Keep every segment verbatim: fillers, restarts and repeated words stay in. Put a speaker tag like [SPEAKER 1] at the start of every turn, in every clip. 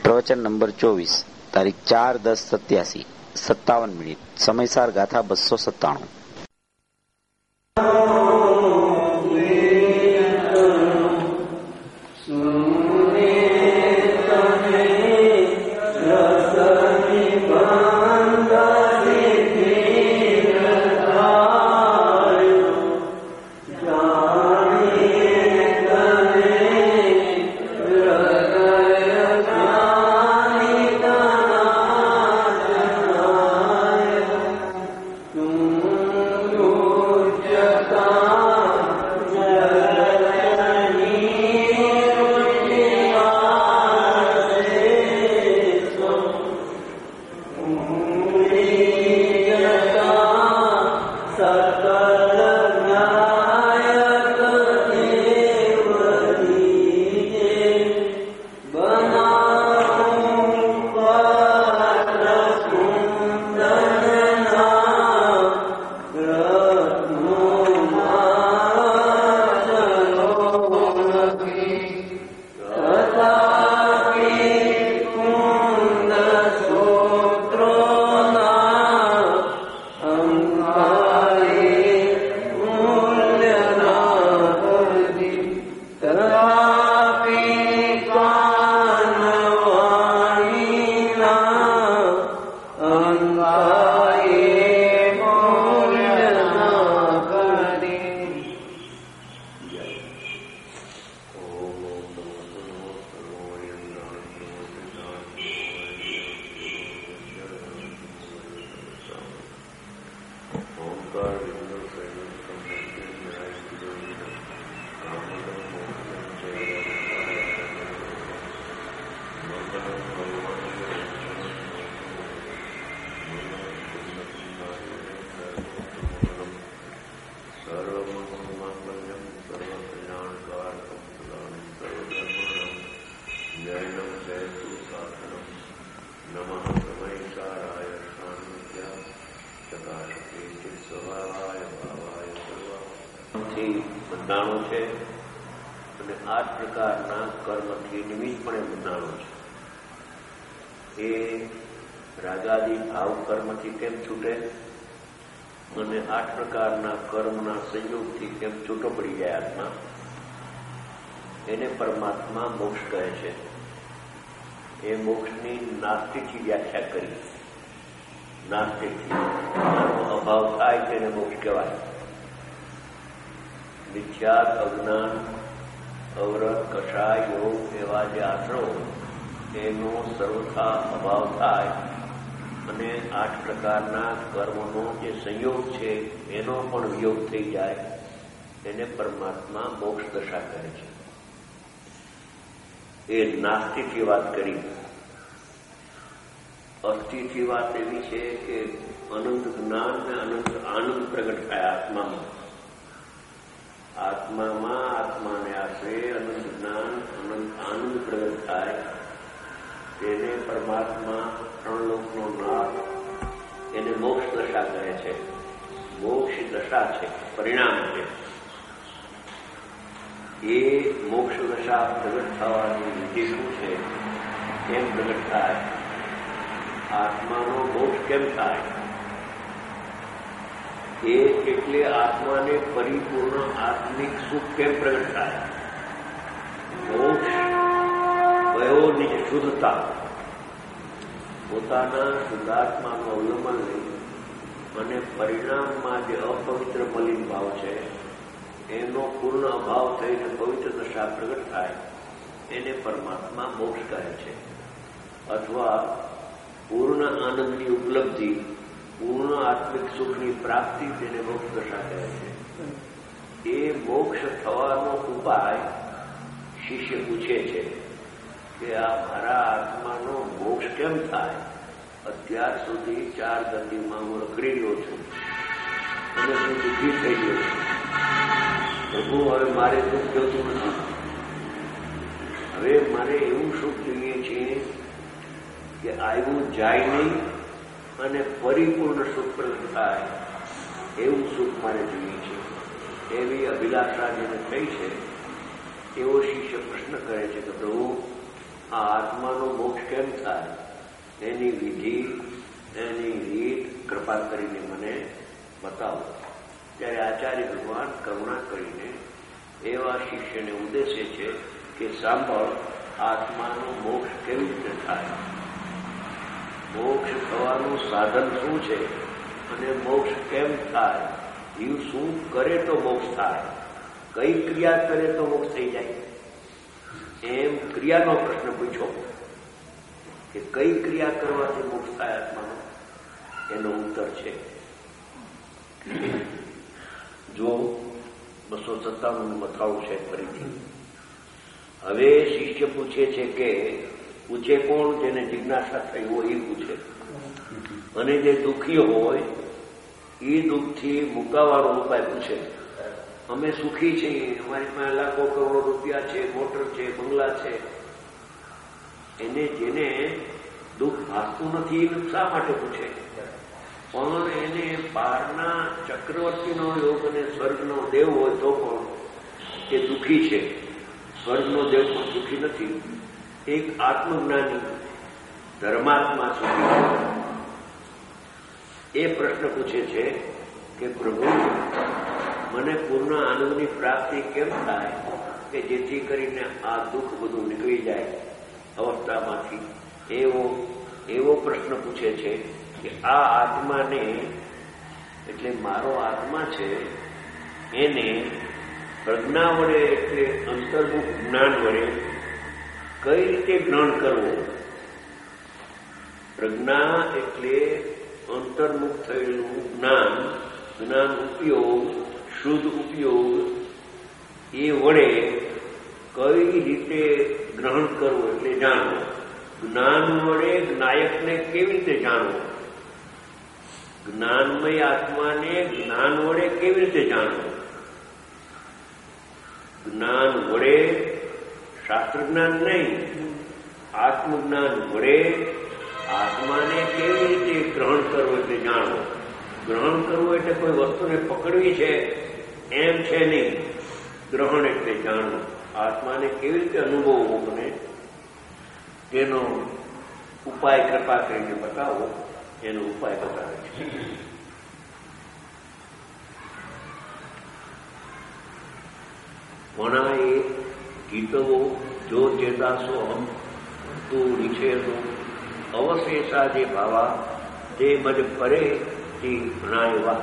[SPEAKER 1] પ્રવચન નંબર ચોવીસ, તારીખ ચાર દસ સત્યાસી, સત્તાવન મિનિટ. સમયસાર ગાથા બસો સત્તાણું.
[SPEAKER 2] બંધાણો છે અને આઠ પ્રકારના કર્મથી નિમિત્તપણે બંધાણો છે. એ રાગાદી ભાવ કર્મથી કેમ છૂટે અને આઠ પ્રકારના કર્મના સંયોગથી કેમ છૂટો પડી જાય આત્મા, એને પરમાત્મા મોક્ષ કહે છે. એ મોક્ષની નાસ્તિકથી વ્યાખ્યા કરી. નાસ્તિકથી અભાવ થાય તેને મોક્ષ કહેવાય. મિથ્યાત, અજ્ઞાન, અવરત, કષાય, યોગ એવા જે આશ્રવો એનો સર્વથા અભાવ થાય અને આઠ પ્રકારના કર્મનો જે સંયોગ છે એનો પણ વિયોગ થઈ જાય, એને પરમાત્મા મોક્ષ દશા કહે છે. એ નાસ્તિકની વાત કરી. અસ્થિથી વાત એવી છે કે અનંત જ્ઞાન ને અનંત આનંદ પ્રગટ થાય આત્મામાં. આત્મામાં આત્માને આશરે અનંત જ્ઞાન અનંત આનંદ પ્રગટ થાય, તેને પરમાત્મા ત્રણ લોકનો નાથ, એને મોક્ષ દશા કહે છે. મોક્ષ દશા છે, પરિણામ છે. એ મોક્ષ દશા પ્રગટ થવાની વિધિ શું છે, કેમ પ્રગટ થાય, આત્માનો મોક્ષ કેમ થાય, એ એટલે આત્માને પરિપૂર્ણ આત્મિક સુખ કેમ પ્રગટ થાય. મોક્ષ કયો નિજ શુદ્ધતા, પોતાના શુદ્ધાત્માનું અવલંબન લઈ અને પરિણામમાં જે અપવિત્ર મલિન ભાવ છે એનો પૂર્ણ અભાવ થઈને પવિત્ર દશા પ્રગટ થાય, એને પરમાત્મા મોક્ષ કહે છે. અથવા પૂર્ણ આનંદની ઉપલબ્ધિ, પૂર્ણ આત્મિક સુખની પ્રાપ્તિ, તેને મોક્ષ દશા કહે છે. એ મોક્ષ થવાનો ઉપાય શિષ્ય પૂછે છે કે આ મારા આત્માનો મોક્ષ કેમ થાય? અત્યાર સુધી ચાર ગતિમાં હું રખડી રહ્યો છું અને હું દુઃખી થઈ ગયો છું. પ્રભુ, હવે મારે દુઃખ જોતું નથી. હવે મારે એવું સુખ જોઈએ છે કે આવ્યું જાય નહીં અને પરિપૂર્ણ સુખ પ્રગટ થાય, એવું સુખ મારે જોઈએ છે. એવી અભિલાષા જેને થઈ છે એવો શિષ્ય પ્રશ્ન કરે છે કે પ્રભુ, આ આત્માનો મોક્ષ કેમ થાય એની વિધિ, એની રીત કૃપા કરીને મને બતાવો. ત્યારે આચાર્ય ભગવાન કરુણા કરીને એવા શિષ્યને ઉદ્દેશે છે કે સાંભળ, આત્માનું મોક્ષ કેવી રીતે થાય, મોક્ષ થવાનું સાધન શું છે અને મોક્ષ કેમ થાય, જીવ શું કરે તો મોક્ષ થાય, કઈ ક્રિયા કરે તો મોક્ષ થઈ જાય. એમ ક્રિયાનો પ્રશ્ન પૂછો કે કઈ ક્રિયા કરવાથી મોક્ષ થાય આત્માનો, એનો ઉત્તર છે જો બસો સત્તાવન મથાળું છે ફરીથી. હવે શિષ્ય પૂછે છે કે પૂછે કોણ? જેને જિજ્ઞાસા થઈ હોય એ પૂછે. અને જે દુઃખી હોય એ દુઃખથી મુકાવાનો ઉપાય પૂછે. અમે સુખી છીએ, અમારી પાસે લાખો કરોડો રૂપિયા છે, મોટર છે, બંગલા છે. એને જેને દુઃખ ભાસતું નથી એ શા માટે પૂછે? પણ એને પારના ચક્રવર્તીનો યોગ અને સ્વર્ગનો દેવ હોય તો પણ એ દુઃખી છે. સ્વર્ગનો દેવ પણ દુઃખી નથી. એક આત્મજ્ઞાની ધર્માત્મા સુખી છે. એ પ્રશ્ન પૂછે છે કે પ્રભુ, મને પૂર્ણ આનંદની પ્રાપ્તિ કેમ થાય કે જેથી કરીને આ દુઃખ બધું નીકળી જાય અવસ્થામાંથી? એવો એવો પ્રશ્ન પૂછે છે કે આ આત્માને, એટલે મારો આત્મા છે, એને પ્રજ્ઞા વડે એટલે અંતર્મુખ જ્ઞાન વડે કઈ રીતે ગ્રહણ કરવું? પ્રજ્ઞા એટલે અંતર્મુખ થયેલું જ્ઞાન, જ્ઞાન ઉપયોગ, શુદ્ધ ઉપયોગ, એ વડે કઈ રીતે ગ્રહણ કરવું એટલે જાણવું. જ્ઞાન વડે જ્ઞાયકને કેવી રીતે જાણવું? જ્ઞાનમય આત્માને જ્ઞાન વડે કેવી રીતે જાણવું? જ્ઞાન વડે, શાસ્ત્ર જ્ઞાન નહીં, આત્મજ્ઞાન વડે આત્માને કેવી રીતે ગ્રહણ કરવું એટલે જાણવું. ગ્રહણ કરવું એટલે કોઈ વસ્તુને પકડવી છે એમ છે નહીં. ગ્રહણ એટલે જાણવું. આત્માને કેવી રીતે અનુભવવું મને તેનો ઉપાય કૃપા કરીને બતાવો. એનો ઉપાય બતાવે છે. વણાએ ગીતવો જો ચેતાસો હમ તું નિષેધો અવશેષા જે ભાવા તે મજ પરે તે ભણાયવા.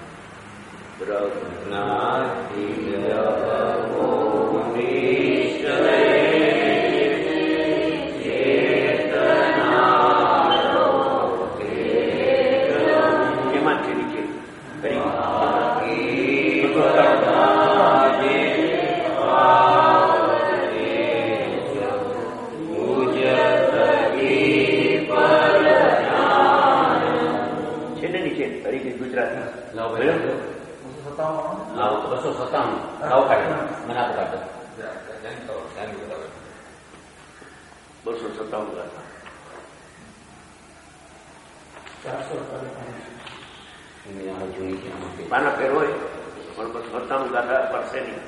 [SPEAKER 2] એમાં છે નીચે
[SPEAKER 3] બસો સત્તાણું ભાવ કાઢ્યો મને આપો કાઢો
[SPEAKER 2] બસો સત્તાવન ગાથા પાના ફેર હોય પણ બસો સત્તાવન ગાથા પડશે નહીં.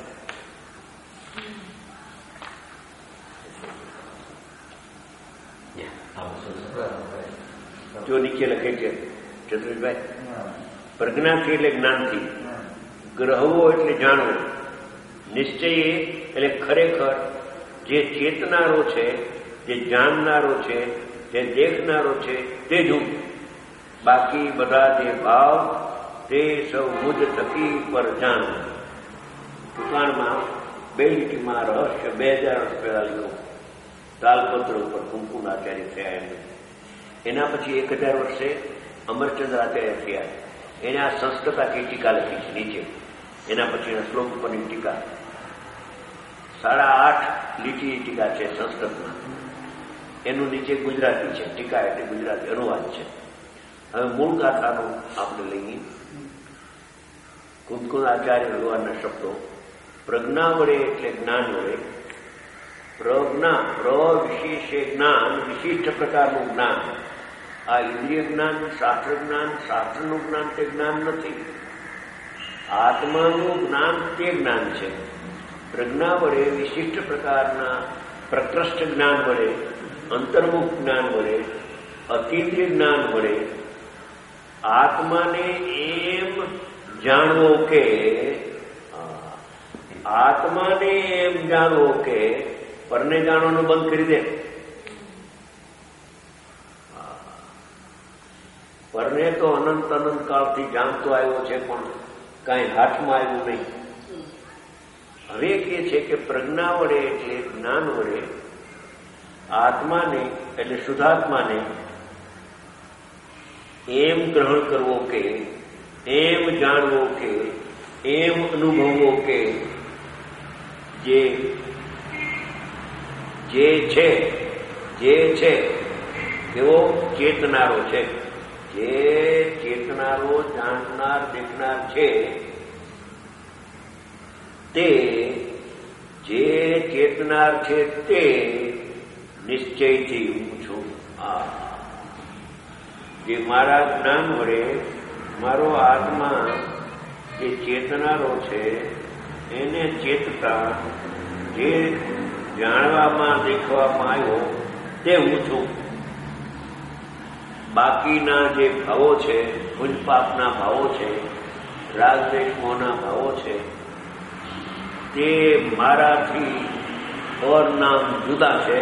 [SPEAKER 2] જો નીચે લખે છે ચતુર્ભાઈ, પ્રજ્ઞાથી એટલે જ્ઞાનથી, ગ્રહવો એટલે જાણવો, નિશ્ચય એટલે ખરેખર જે ચેતનારો છે, જે જાણનારો છે, જે દેખનારો છે તે જ હું. બાકી બધા જે ભાવ તે સૌ મુજ થકી પર જાણ. દુકાનમાં બે લીટીમાં રહસ્ય બે હજાર વર્ષ પહેલા લીધું તાલપત્ર ઉપર કુમકુમ આચાર્ય થયા એમને. એના પછી એક હજાર વર્ષે અમરચંદ્ર આચાર્ય થયા. એને આ સંસ્કૃત આખી ટીકા લખી છે નીચે. એના પછીના શ્લોક ઉપરની ટીકા સાડા આઠ લીટી ટીકા છે સંસ્કૃતમાં. એનું નીચે ગુજરાતી છે. ટીકા એટલે ગુજરાતી અનુવાદ છે. હવે મૂળ ગાથાનો આપણે લઈએ. કુમકુમ આચાર્ય ભગવાનના શબ્દો. પ્રજ્ઞા વડે એટલે જ્ઞાન વડે. પ્રજ્ઞા પ્ર વિશેષ જ્ઞાન, વિશિષ્ટ પ્રકારનું જ્ઞાન. આ ઇન્દ્રિય જ્ઞાન, શાસ્ત્ર જ્ઞાન, શાસ્ત્રનું જ્ઞાન તે જ્ઞાન નથી. આત્માનું જ્ઞાન તે જ્ઞાન છે. પ્રજ્ઞા વડે વિશિષ્ટ પ્રકારના પ્રકૃષ્ટ જ્ઞાન વડે અંતર્મુખ જ્ઞાન વડે, અતીન્દ્રિય જ્ઞાન વડે આત્માને એમ જાણવો કે આત્માને એમ જાણવો કે પરને જાણવાનું બંધ કરી દે. પરને તો અનંત અનંત કાળથી જાણતો આવ્યો છે, પણ કાંઈ હાથમાં આવ્યું નહીં. હવે કે છે કે પ્રજ્ઞા વડે એટલે જ્ઞાન વડે આત્માને એટલે શુદ્ધાત્માને એમ ગ્રહણ કરવો કે, એમ જાણવો કે, એમ અનુભવવો કે જે જે છે જે છે એવો ચેતનારો છે, જે ચેતનારો જાણનાર દેખનાર છે તે જે ચેતનાર છે તે નિશ્ચયથી હું છું. આ જે મારા જ્ઞાન વડે મારો આત્મા જે ચેતનારો છે એને ચેતતા જે જાણવામાં દેખવામાં આવ્યો તે હું છું. બાકીના જે ભાવો છે, પુણ્ય પાપના ભાવો છે, રાગદ્વેષ મોહના ભાવો છે, તે મારાથી ઓર નામ જુદા છે.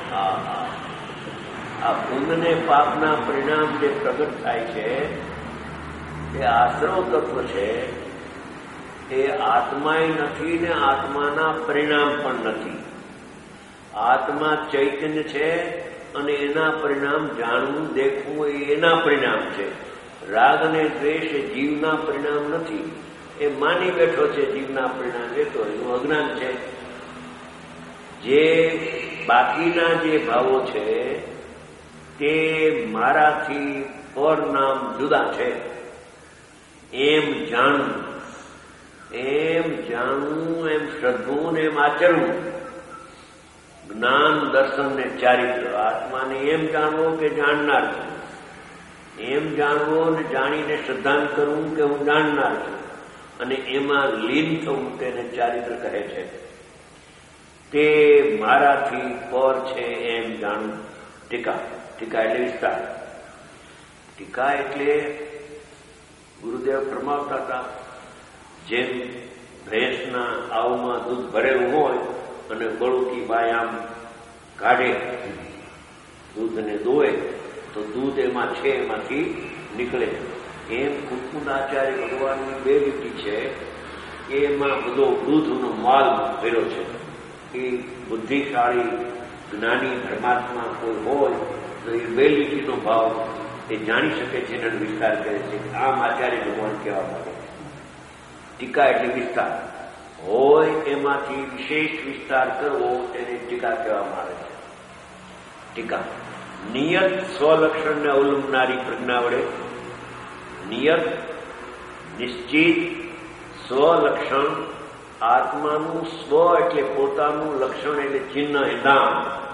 [SPEAKER 2] આ પુણ્ય ને પાપના પરિણામ જે પ્રગટ થાય છે તે આશ્રવ તત્વ છે. એ આત્માય નથી ને આત્માના પરિણામ પણ નથી. આત્મા ચૈતન્ય છે અને એના પરિણામ જાણવું દેખવું એ એના પરિણામ છે. રાગ અને દ્વેષ એ જીવના પરિણામ નથી. એ માની બેઠો છે જીવના પરિણામ, એ તો એનું અજ્ઞાન છે. જે બાકીના જે ભાવો છે તે મારાથી પર નામ જુદા છે એમ જાણવું, એમ જાણવું, એમ શ્રદ્ધવું ને એમ આચરવું. જ્ઞાન, દર્શન ને ચારિત્ર. આત્માને એમ જાણવો કે જાણનાર છું, એમ જાણવો ને જાણીને શ્રદ્ધાન કરવું કે હું જાણનાર છું, અને એમાં લીન થવું તેને ચારિત્ર કહે છે. તે મારાથી પર છે એમ જાણવું. ટીકા. ટીકા એટલે વિસ્તાર. ટીકા એટલે ગુરુદેવ ફરમાવતા હતા, જેમ ભેંસના આવમાં દૂધ ભરેલું હોય અને બળુકી બાય આમ કાઢે દૂધને દોવે તો દૂધ એમાં છે એમાંથી નીકળે. એમ કુકુંદાચાર્ય ભગવાનની બે લીટી છે, એમાં બધો દૂધનો માલ ભર્યો છે. એ બુદ્ધિશાળી જ્ઞાની ધર્માત્મા કોઈ હોય તો એ બે લીટીનો ભાવ એ જાણી શકે છે અને વિસ્તાર કરે છે. આમ આચાર્ય ભગવાન કહેવા માંગે છે. ટીકા એટલે વિસ્તાર હોય, એમાંથી વિશેષ વિસ્તાર કરવો તેને ટીકા કહેવામાં આવે છે. ટીકા નિયત સ્વલક્ષણને અવલંબનારી પ્રજ્ઞા વડે નિયત નિશ્ચિત સ્વલક્ષણ આત્માનું સ્વ એટલે પોતાનું, લક્ષણ એટલે ચિહ્ન એંધાણ.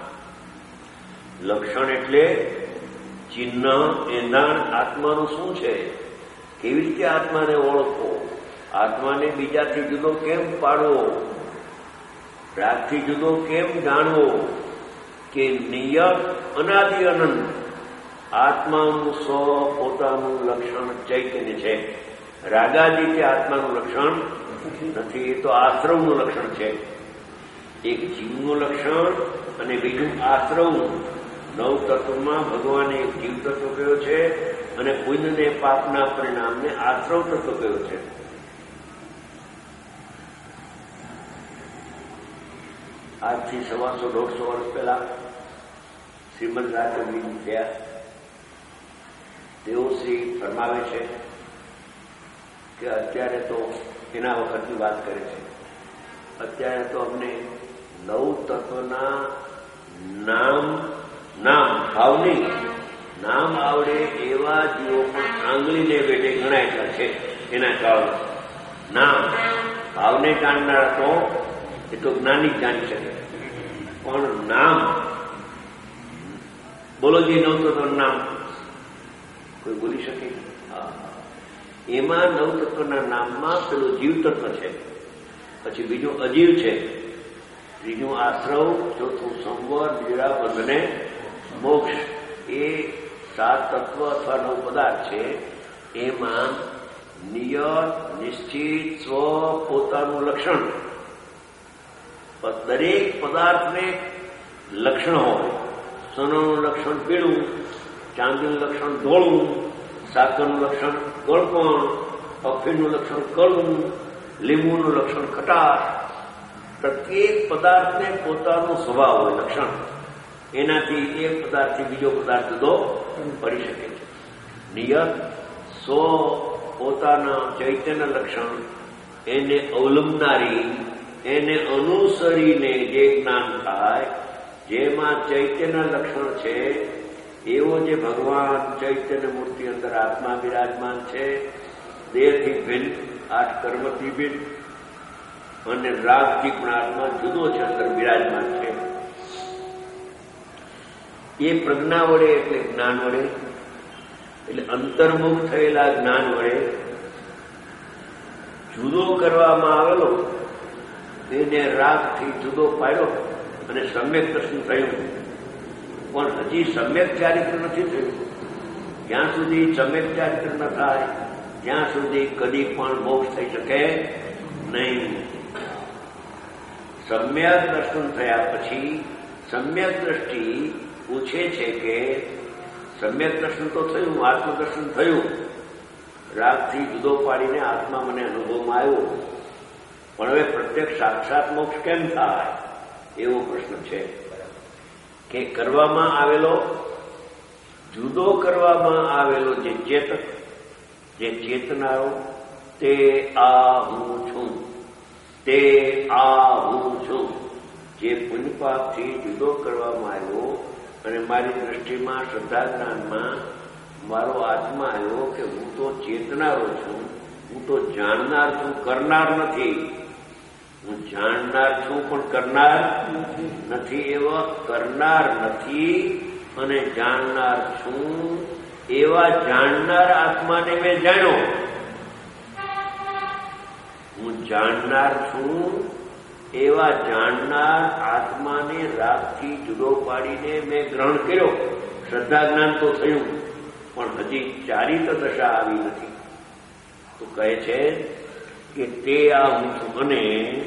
[SPEAKER 2] લક્ષણ એટલે ચિહ્ન એંધાણ. આત્માનું શું છે, કેવી રીતે આત્માને ઓળખવો, આત્માને બીજાથી જુદો કેમ પાડવો, રાગથી જુદો કેમ જાણવો, કે નિયત અનાદિ અનંત આત્માનું સ્વ પોતાનું લક્ષણ ચૈતન્ય છે. રાગાદી કે આત્માનું લક્ષણ નથી, એ તો આશ્રવનું લક્ષણ છે. એક જીવનું લક્ષણ અને બીજું આશ્રવનું. નવ તત્વમાં ભગવાને એક જીવ તત્વ કયો છે અને પુણ્યને પાપના પરિણામને આશ્રવ તત્વ કયો છે. આજથી સવાસો દોઢસો વર્ષ પહેલા શ્રીમદ રાજવીર થયા. તેઓ શ્રી ફરમાવે છે કે અત્યારે તો એના વખતની વાત કરે છે, અત્યારે તો અમને નવ તત્વના નામ નામ ભાવ નહીં, નામ આવડે એવા જીવો પણ આંગળીને બેઠે ગણાયેલા છે. એના કારણે નામ ભાવને જાણનાર તો એ તો જ્ઞાની જ જાણી શકે, પણ નામ બોલો જે નવ તત્વ નામ કોઈ બોલી શકે? એમાં નવ તત્વના નામમાં પેલું જીવ તત્વ છે, પછી બીજું અજીવ છે, ત્રીજું આશ્રવ, ચોથું સંવર, નિરા બંધને મોક્ષ એ સાત તત્વ અથવા નવ પદાર્થ છે. એમાં નિયત, નિશ્ચિત, સ્વ, પોતાનું લક્ષણ. દરેક પદાર્થને લક્ષણ હોય. સોનાનું લક્ષણ પીળું, ચાંદીનું લક્ષણ ધોળું, સાકરનું લક્ષણ ગળપણ, અફીણનું લક્ષણ કડવું, લીંબુનું લક્ષણ ખટાશ. પ્રત્યેક પદાર્થને પોતાનો સ્વભાવ હોય, લક્ષણ. એનાથી એક પદાર્થથી બીજો પદાર્થ જુદો પડી શકે છે. નિયત સ્વ પોતાના ચૈતન્ય લક્ષણ, એને અવલંબનારી, એને અનુસરીને જે જ્ઞાન થાય, જેમાં ચૈતન્ય લક્ષણ છે એવો જે ભગવાન ચૈતન્ય મૂર્તિ અંદર આત્મા બિરાજમાન છે, દેહથી ભિન્ન, આઠ કર્મથી ભિન્ન, અને રાગથી પણ આત્મા જુદો છે, અંદર બિરાજમાન છે. એ પ્રજ્ઞા વડે એટલે જ્ઞાન વડે, એટલે અંતર્મુખ થયેલા જ્ઞાન વડે જુદો કરવામાં આવેલો, એને રાગથી જુદો પાડ્યો અને સમ્યક દર્શન થયું. પણ હજી સમ્યક ચારિત્ર નથી થયું. જ્યાં સુધી સમ્યક ચારિત્ર ન થાય ત્યાં સુધી કદી પણ મોક્ષ થઈ શકે નહીં. સમ્યક દર્શન થયા પછી સમ્યક દ્રષ્ટિ પૂછે છે કે સમ્યક દર્શન તો થયું, આત્મદર્શન થયું, રાગથી જુદો પાડીને આત્મા મને અનુભવમાં આવ્યો, પણ હવે પ્રત્યક્ષ સાક્ષાત મોક્ષ કેમ થાય? એવો પ્રશ્ન છે. કે કરવામાં આવેલો, જુદો કરવામાં આવેલો જે ચેતક, જે ચેતનારો, તે આ હું છું, તે આ હું છું, જે પુણ્યપાપથી જુદો કરવામાં આવ્યો અને મારી દ્રષ્ટિમાં, શ્રદ્ધા જ્ઞાનમાં મારો આત્મા આવ્યો કે હું તો ચેતનારો છું, હું તો જાણનાર છું, કરનાર નથી. હું જાણનાર છું પણ કરનાર નથી. એવા કરનાર નથી અને જાણનાર છું એવા જાણનાર આત્માને મેં જાણ્યો. હું જાણનાર છું એવા જાણનાર આત્માને રાગથી જુદો પાડીને મેં ગ્રહણ કર્યો. શ્રદ્ધા જ્ઞાન તો થયું, પણ હજી ચારિત દશા આવી નથી. તો કહે છે કે તે આ હું છું. અને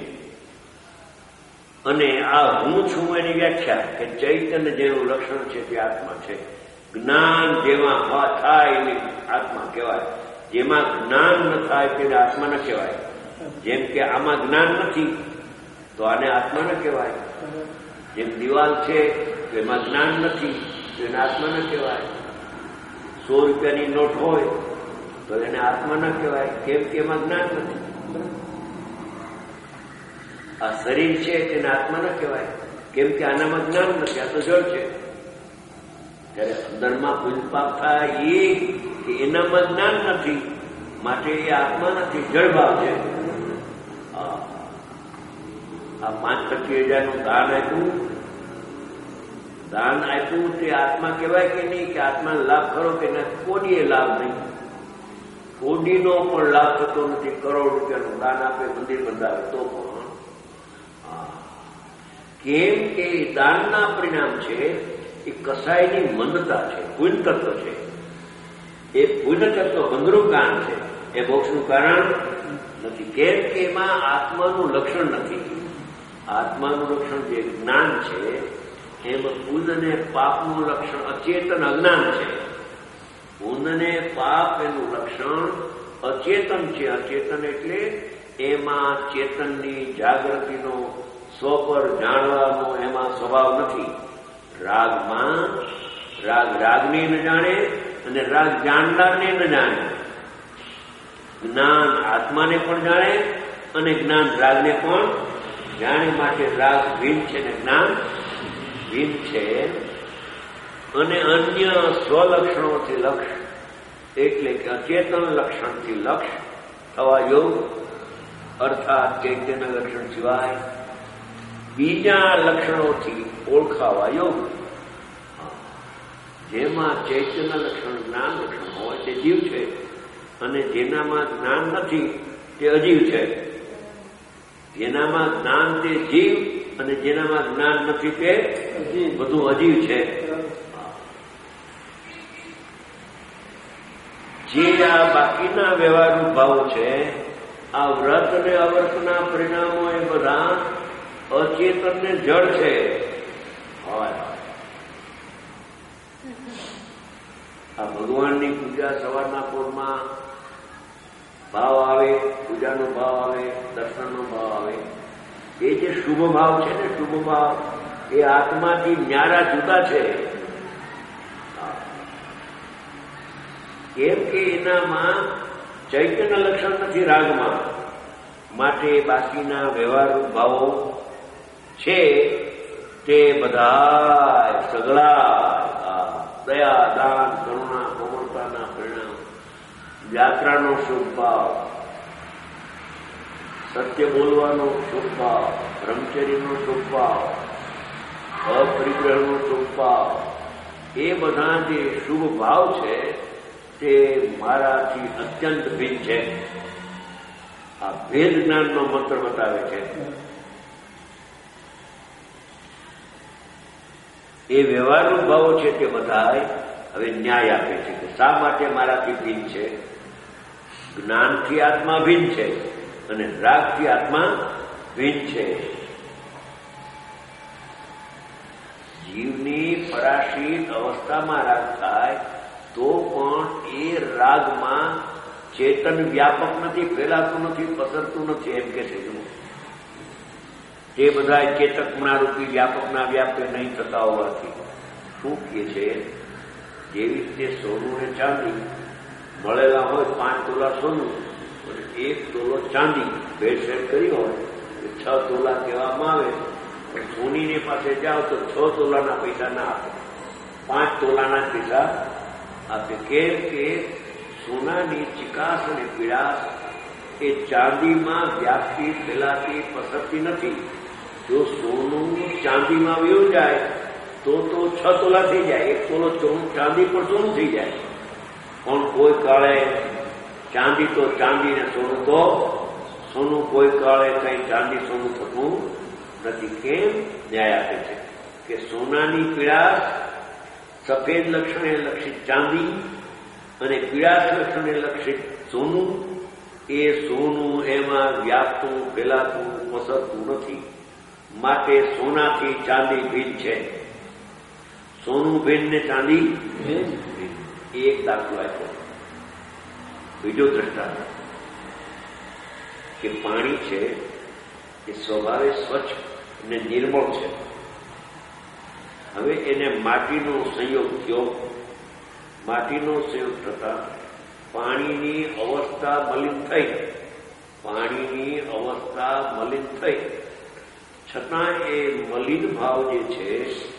[SPEAKER 2] અને આ હું છું એની વ્યાખ્યા કે ચૈતન્ય જેનું લક્ષણ છે તે આત્મા છે. જ્ઞાન જેમાં થાય એની આત્મા કહેવાય, જેમાં જ્ઞાન ન થાય તેને આત્મા ન કહેવાય. જેમ કે આમાં જ્ઞાન નથી તો આને આત્મા ન કહેવાય. જેમ દિવાલ છે તો એમાં જ્ઞાન નથી તો એને આત્મા ન કહેવાય. સો રૂપિયાની નોટ હોય તો એને આત્મા ન કહેવાય, કેમ કે એમાં જ્ઞાન નથી. આ શરીર છે તેને આત્મા ન કહેવાય, કેમ કે આનામાં જ્ઞાન નથી, આ તો જળ છે. ત્યારે અંદરમાં પુણ્યપાપ થાય એ કે એનામાં જ્ઞાન નથી, માટે એ આત્મા નથી, જળભાવ છે. આ પાંચ પચીસ હજારનું દાન આપ્યું, દાન આપ્યું તે આત્મા કહેવાય કે નહીં? કે આત્માને લાભ ખરો કે ના? કોડીએ લાભ નહીં, કોડીનો પણ લાભ થતો નથી. કરોડ રૂપિયાનું દાન આપે, મંદિર બંધાવે તો પણ. કેમ કે દાનના પરિણામ છે એ કસાયની મંદતા છે, પુણ્ય તત્વ છે. એ પુણ્ય તત્વ બંધરૂકાન છે, એ મોક્ષનું કારણ નથી. કેમ કે એમાં આત્માનું લક્ષણ નથી. આત્માનું લક્ષણ જે જ્ઞાન છે એમાં પુણ્ય અને પાપનું લક્ષણ અચેતન અજ્ઞાન છે. પુણ્ય અને પાપ એનું લક્ષણ અચેતન છે. અચેતન એટલે એમાં ચેતનની જાગૃતિનો, સ્વ પર જાણવાનો એમાં સ્વભાવ નથી. રાગમાં રાગ રાગને ન જાણે અને રાગ જાણનારને ન જાણે. જ્ઞાન આત્માને પણ જાણે અને જ્ઞાન રાગને પણ જાણે. માટે રાગ ભિન્ન છે ને જ્ઞાન ભિન્ન છે. અને અન્ય સ્વલક્ષણોથી લક્ષ એટલે કે અચેતન લક્ષણથી લક્ષ થવા યોગ, અર્થાત ચૈતન્ય લક્ષણ સિવાય બીજા લક્ષણોથી ઓળખાવા યોગ. જેમાં ચૈતન્ય લક્ષણ, જ્ઞાન લક્ષણ હોય તે જીવ છે, અને જેનામાં જ્ઞાન નથી તે અજીવ છે. જેનામાં જ્ઞાન તે જીવ અને જેનામાં જ્ઞાન નથી તે બધું અજીવ છે. જે આ બાકીના વ્યવહારુ ભાવો છે, આ વ્રત અને અવ્રતના પરિણામો એ બધા અચેતન ને જડ છે. આ ભગવાનની પૂજા સવારના પોરમાં ભાવ આવે, પૂજાનો ભાવ આવે, દર્શનનો ભાવ આવે, એ જે શુભ ભાવ છે ને, શુભ ભાવ એ આત્માથી ન્યારા જુદા છે. કેમ કે એનામાં ચૈતન્ય લક્ષણ નથી રાગમાં, માટે બાકીના વ્યવહારુ ભાવો છે તે બધા સગળા દયા, દાન, કરુણા, કોમળતાના પરિણામ, યાત્રાનો શુભ ભાવ, સત્ય બોલવાનો શુભ ભાવ, બ્રહ્મચર્યનો શુભ ભાવ, અપરિગ્રહનો શુભ ભાવ, એ બધા જે શુભ ભાવ છે તે મારાથી અત્યંત ભિન્ન છે. આ ભેદ જ્ઞાનનો મંત્ર બતાવે છે. એ વ્યવહારનો ભાવો છે તે બધા હવે ન્યાય આપે છે કે શા માટે મારાથી ભિન્ન છે. જ્ઞાનથી આત્મા ભિન્ન છે અને રાગથી આત્મા ભિન્ન છે. જીવની પરાશીત અવસ્થામાં રાગ થાય તો પણ એ રાગમાં ચેતન વ્યાપક નથી, ફેલાતું નથી, પસરતું નથી, એમ કે છે. તે બધા ચેતકના રૂપી વ્યાપકના વ્યાપે નહીં થતા હોવાથી શું કહે છે, જેવી રીતે સોનું ને ચાંદી મળેલા હોય, પાંચ તોલા સોનું અને એક તોલો ચાંદી ભેળસેળ કરી હોય તો છ તોલા કહેવામાં આવે, પણ સોનીની પાસે જાઓ તો છ તોલાના પૈસા ના આપે, પાંચ તોલાના પૈસા આપે. કેમ કે સોનાની ચિકાસ અને પીડાશ એ ચાંદીમાં વ્યાપતી, ફેલાતી, પસરતી નથી. જો સોનું ચાંદીમાં વયું જાય તો તો છ તોલા થઈ જાય, એક તોલો ચાંદી પર સોનું થઈ જાય. પણ કોઈ કાળે ચાંદી તો ચાંદી ને સોનું તો સોનું, કોઈ કાળે કઈ ચાંદી સોનું થતું નથી. કેમ? ન્યાય આપે છે કે સોનાની પીડાશ સફેદ લક્ષણે લક્ષિત ચાંદી અને પીડાશ લક્ષણે લક્ષિત સોનું, એ સોનું એમાં વ્યાપતું, ફેલાતું, પસરતું નથી. માટે સોનાથી ચાંદી ભિન્ન છે. સોનું ભિન્ન ને ચાંદી ભિન્ન. એક દાખલો આપ્યો. બીજો દ્રષ્ટાંત કે પાણી છે એ સ્વભાવે સ્વચ્છ અને નિર્મળ છે. હવે એને માટીનો સંયોગ થયો, માટીનો સંયોગ થતા પાણીની અવસ્થા મલિન થઈ, પાણીની અવસ્થા મલિન થઈ, છતાં એ મલિન ભાવ જે છે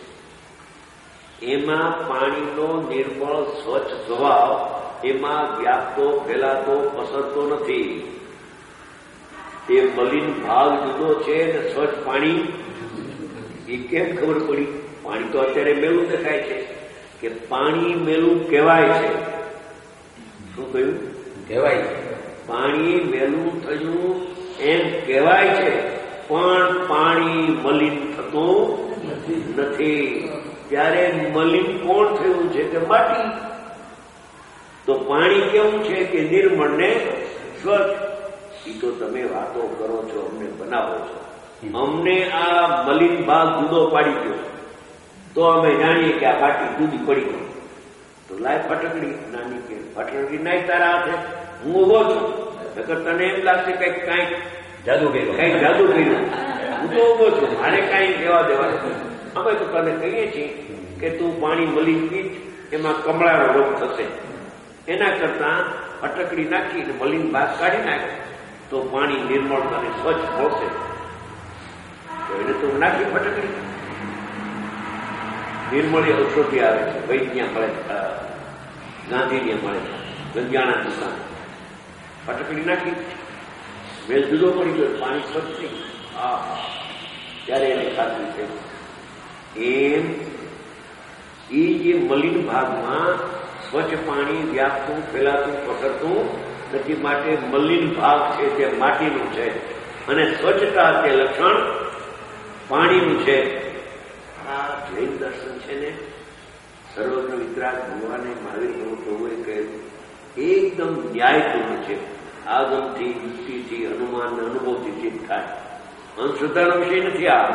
[SPEAKER 2] એમાં પાણીનો નિર્મળ સ્વચ્છ સ્વભાવ એમાં વ્યાપતો, ફેલાતો, પસરતો નથી. એ મલિન ભાવ જુદો છે ને સ્વચ્છ પાણી એ કેમ ખબર પડી? પાણી તો અત્યારે મેલું દેખાય છે કે પાણી મેલું કહેવાય છે. શું કહ્યું? કહેવાય છે. પાણી મેલું થયું એમ કહેવાય છે, પણ પાણી મલિન થતું નથી. ત્યારે મલિન કોણ થયું છે? કે માટી. તો પાણી કેવું છે? કે નિર્મળ ને સ્વચ્છ. એ તો તમે વાતો કરો છો, અમને બનાવો છો. અમને આ મલિન ભાગ જુદો પાડી ગયો તો અમે જાણીએ કે આ પાટી જુદી પડી ગઈ. તો લાય ફટકડી નાની કે ફટકડી નાય તારા હાથે, હું ઉભો છું. નકર તને એમ લાગશે કઈક કાંઈક જાદુ કર્યું, કઈક જાદુ કર્યું. હું તો ઉભો છું, મારે કાંઈ કહેવા દેવા નથી. અમે તો તને કહીએ છીએ કે તું પાણી મલિન પીચ, એમાં કમળાનો રોગ થશે. એના કરતા ફટકડી નાખીને મલિન ભાગ કાઢી નાખે તો પાણી નિર્મળ અને સ્વચ્છ મળશે. તો એને તો નાખી ફટકડી. નિર્મળી ઔષધિ આવે છે, વૈદ્યા મળે, ગાંધીને મળે, ગંજાણા દુકાન. ફટકડી નાખી, વેલ જુદો પડી ગયો, પાણી સ્વચ્છ થઈ. હા, ત્યારે એને ખાતરી છે. એમ એ જે મલિન ભાગમાં સ્વચ્છ પાણી વ્યાપતું, ફેલાતું, પસરતું નથી. માટે મલિન ભાગ છે તે માટીનું છે અને સ્વચ્છતા તે લક્ષણ પાણીનું છે. આ જૈન દર્શન છે ને, સર્વજ્ઞ વિતરાગ ભગવાને મહાવીર પ્રભુએ કહ્યું એકદમ ન્યાયપૂર્ણ છે. આગમથી, યુક્તિથી, અનુમાન અને અનુભવથી સિદ્ધ થાય. અંધશ્રદ્ધાનો વિષય નથી. આ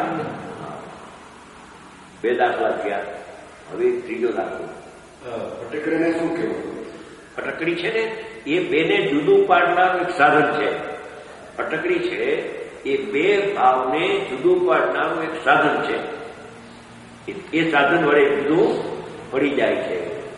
[SPEAKER 2] બે દાખલા થયા. હવે ત્રીજો દાખલો.
[SPEAKER 4] ફટકડીને શું કહેવું?
[SPEAKER 2] ફટકડી છે ને એ બેને જુદું પાડનારું એક સાધન છે. ફટકડી છે એ બે ભાવને જુદું પાડનારું એક સાધન છે. એ સાધન વડે જુદું પડી જાય છે.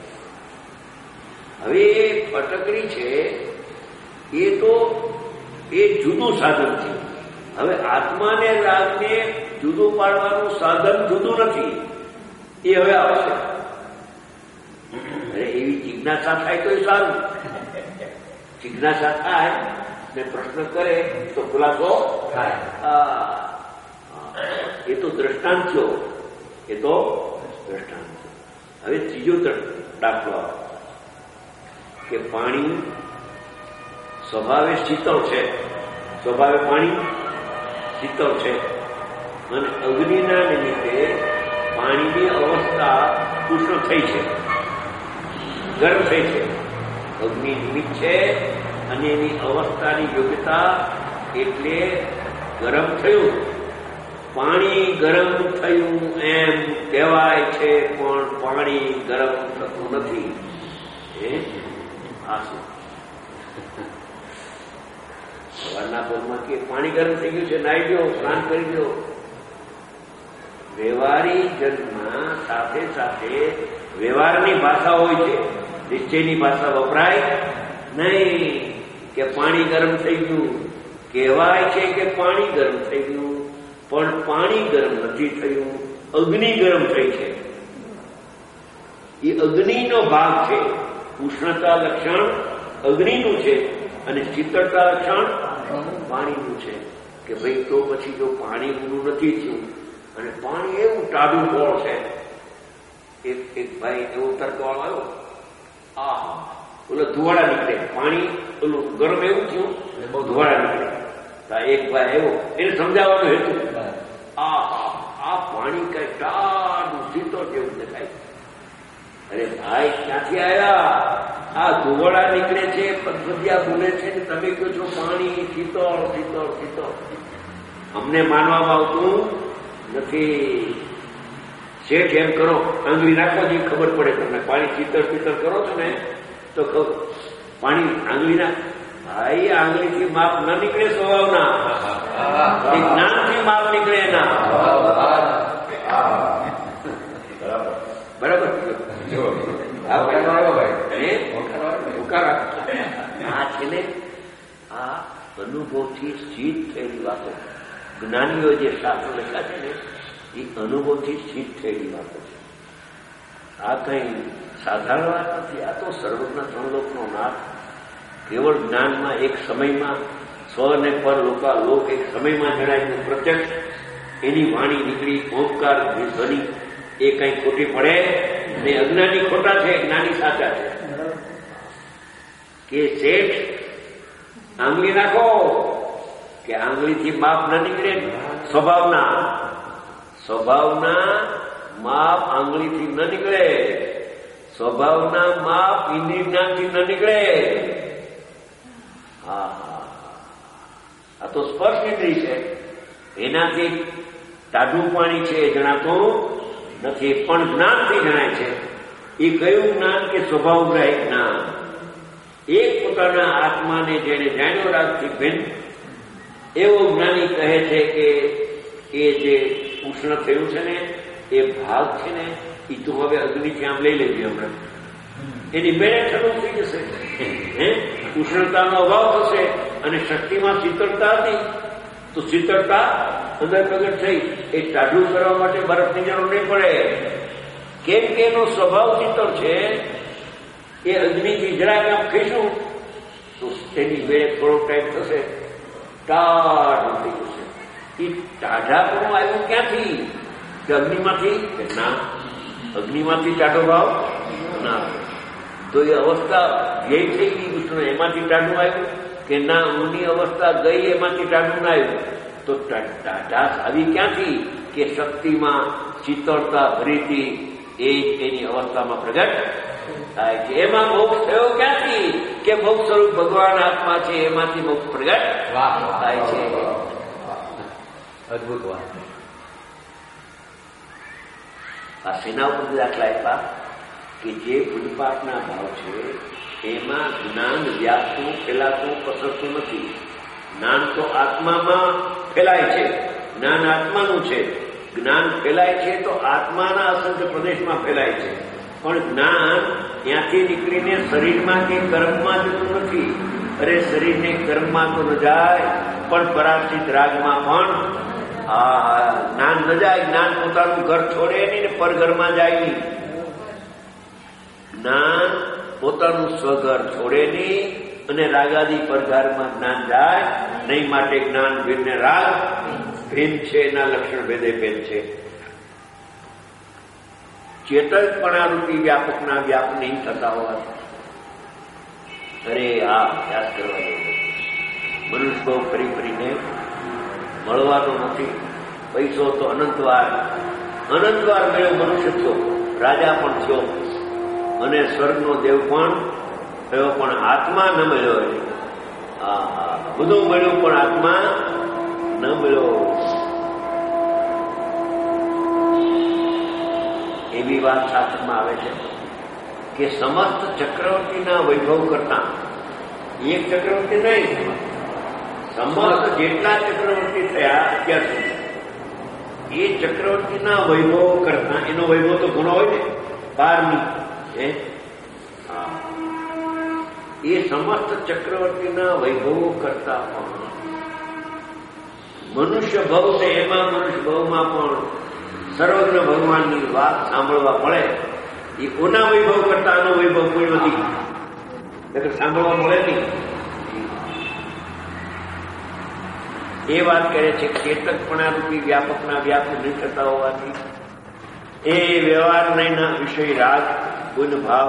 [SPEAKER 2] હવે એ ફટકડી છે એ તો એ જુદું સાધન છે. હવે આત્માને રાગને જુદું પાડવાનું સાધન જુદું નથી. એ હવે આવશે. અરે એવી જિજ્ઞાસા થાય તો એ સારું. જિજ્ઞાસા થાય ને પ્રશ્ન કરે તો ખુલાસો થાય. એ તો દ્રષ્ટાંત થયો. એ તો દ્રષ્ટાંત. હવે ત્રીજો દાખલો કે પાણી સ્વભાવે શીતળ છે. સ્વભાવે પાણી શીતળ છે અને અગ્નિના નિમિત્તે પાણીની અવસ્થા ઉષ્ણ થઈ છે, ગરમ થઈ છે. અગ્નિ નિમિત્ત છે અને એની અવસ્થાની યોગ્યતા એટલે ગરમ થયું. પાણી ગરમ થયું એમ કહેવાય છે, પણ પાણી ગરમ થતું નથી. એ આ શું? સવારના પગમાં કે પાણી ગરમ થઈ ગયું છે, નાહી દો, સ્નાન કરી દો. વ્યવહારી જન્મમાં સાથે સાથે વ્યવહારની ભાષા હોય છે. નિશ્ચયની ભાષા વપરાય નહીં. કે પાણી ગરમ થઈ ગયું કહેવાય છે કે પાણી ગરમ થઈ ગયું, પણ પાણી ગરમ નથી થયું, અગ્નિ ગરમ થઈ છે. એ અગ્નિનો ભાગ છે. ઉષ્ણતા લક્ષણ અગ્નિનું છે અને શીતળતા લક્ષણ પાણીનું છે. કે ભાઈ તો પછી જો પાણી ઊંડું નથી થયું અને પાણી એવું ટાઢું ગોળ છે. એક એક ભાઈ એવો તર્કવાળો આવ્યો, આ ઓલો ધુવાડા નીકળે. પાણી ઓલું ગરમ એવું થયું બહુ ધુવાડા નીકળે. એક ભાઈ એવો એને સમજાવવાનો હેતુ, આ આ પાણી કઈ ટાઢું શીતળ જેવું દેખાય. અરે ભાઈ ક્યાંથી આવ્યા? આ ધુવાડા નીકળે છે, પગથિયા ભૂલે છે ને તમે કહો છો પાણી શીતળ શીતળ શીતળ. અમને માનવામાં આવતું નથી. શેઠ એમ કરો, આંગળી નાખવા જેવી ખબર પડે તમને. પાણી શીતળ શીતળ કરો છો ને તો પાણી આંગળી ના, ભાઈ આંગળીથી માપ ન નીકળે. સ્વભાવના જ્ઞાનથી માપ નીકળે એના. બરાબર. આ છે ને આ અનુભવથી સિદ્ધ થયેલી વાતો. જ્ઞાનીઓ જે શાસ્ત્રો લખ્યા છે ને એ અનુભવથી સિદ્ધ થયેલી વાતો છે. આ કઈ સાધારણ વાત નથી. આ તો સર્વજ્ઞ ત્રણલોકનો નાથ. કેવળ જ્ઞાનમાં એક સમયમાં સ્વ ને પર લોકા લોક એક સમયમાં જણાયું પ્રત્યક્ષ એની વાણી નીકળી. ઓમકાર ધ્વનિ એ કઈ ખોટી પડે ને. અજ્ઞાની ખોટા છે, જ્ઞાની સાચા છે. કે શેઠ આંગળી નાખો કે આંગળીથી માપ ન નીકળે. સ્વભાવના સ્વભાવના માપ આંગળીથી ન નીકળે. સ્વભાવના માપ ઇન્દ્રિય જ્ઞાનથી ન નીકળે. હા, આ તો સ્પર્શ ઇન્દ્રિય છે. એનાથી ટાઢું પાણી છે એ જણાતું નથી, પણ જ્ઞાનથી જણાય છે. એ કયું જ્ઞાન? કે સ્વભાવગ્રાહી જ્ઞાન. એક પોતાના આત્માને જેને જાણ્યો રાગથી ભિન્ન એવો જ્ઞાની કહે છે કે એ જે ઉષ્ણ થયું છે ને એ ભાગ છે ને એ તો હવે અગ્નિથી આમ લઈ લેજે. હમણાં એની બેને ઠંડુ થઈ જશે. હે ઉષ્ણતાનો અભાવ થશે અને શક્તિમાં શીતળતા હતી તો શીતળતા અંદર પ્રગટ થઈ. એ ટાઢું કરવા માટે બરફની જરૂર નહીં પડે. કેમ કે એનો સ્વભાવ શીતળ છે. એ અગ્નિથી જરાક આમ ખેંચું તો તેની બેને થોડો ટાઈમ થશે, ટાઢું થઈ જશે. એ ટાઢાપણું આવ્યું ક્યાંથી? કે અગ્નિમાંથી? કે ના, અગ્નિમાંથી ટાઢો ભાવ ના. તો એ અવસ્થા ધ્યેય થઈ ગઈ ઉષ્ણ, એમાંથી ટાઢું આવ્યું? કે ના, ઊની અવસ્થા ગઈ એમાંથી ટાઢું ના આવ્યું. તો ટાઢાશ આવી ક્યાંથી? કે શક્તિમાં શીતળતા ભરીથી એ એની અવસ્થામાં પ્રગટ થાય છે. એમાં મોક્ષ થયો ક્યાંથી? કે મોક્ષ સ્વરૂપ ભગવાન આત્મા છે, એમાંથી મોક્ષ પ્રગટ થાય છે.
[SPEAKER 3] અદભુત વાત.
[SPEAKER 2] આ સેના ઉપર દાખલા આપ્યા કે જે પુષ્પાટના ભાવ છે એમાં જ્ઞાન વ્યાપતું, ફેલાતું, પસરતું નથી. જ્ઞાન તો આત્મામાં ફેલાય છે, જ્ઞાન આત્માનું છે. જ્ઞાન ફેલાય છે તો આત્માના અસંખ્ય પ્રદેશમાં ફેલાય છે, પણ જ્ઞાન ત્યાંથી નીકળીને શરીરમાં કે કર્મમાં જતું નથી. અરે શરીરને કર્મમાં તો ન જાય, પણ પરાર્થિત રાગમાં પણ આ જ્ઞાન ન જાય. જ્ઞાન પોતાનું ઘર છોડે નહીં ને પરઘરમાં જાય નહીં. જ્ઞાન પોતાનું સ્વઘર છોડે નહીં અને રાગાદી પરઘારમાં જ્ઞાન જાય નહીં. માટે જ્ઞાન ભિન્ન ને રાગ ભિન્ન છે, એના લક્ષણ ભેદે ભેદ છે. ચેતકપણા રૂપી વ્યાપકના વ્યાપ નહીં થતા હોવાથી અરે આ અભ્યાસ કરવા જેવો. મનુષ્ય બહુ ફરી ફરીને મળવાનો નથી. પૈસો તો અનંતવાર અનંતવાર મળ્યો, મનુષ્ય થયો, રાજા પણ થયો અને સ્વર્ગનો દેવ પણ થયો, પણ આત્મા ન મળ્યો. હા, બધું મળ્યું પણ આત્મા ન મળ્યો. એવી વાત શાસ્ત્રમાં આવે છે કે સમસ્ત ચક્રવર્તીના વૈભવ કરતા, એક ચક્રવર્તી નહીં, સમસ્ત જેટલા ચક્રવર્તી થયા અત્યાર સુધી, એ ચક્રવર્તીના વૈભવ કરતા, એનો વૈભવ તો ઘણો હોય ને, બારની એ સમસ્ત ચક્રવર્તીના વૈભવો કરતા પણ મનુષ્ય ભવ છે, એમાં મનુષ્ય ભવમાં પણ સર્વજ્ઞ ભગવાનની વાત સાંભળવા મળે. એ કોના વૈભવ કરતા આનો વૈભવ કોઈ નથી, સાંભળવા મળે નહીં. એ વાત કરે છે ચેતકપણા રૂપી વ્યાપકના વ્યાપ નહીં થતા હોવાથી એ વ્યવહારના વિષય રાગ, ગુણ ભાવ,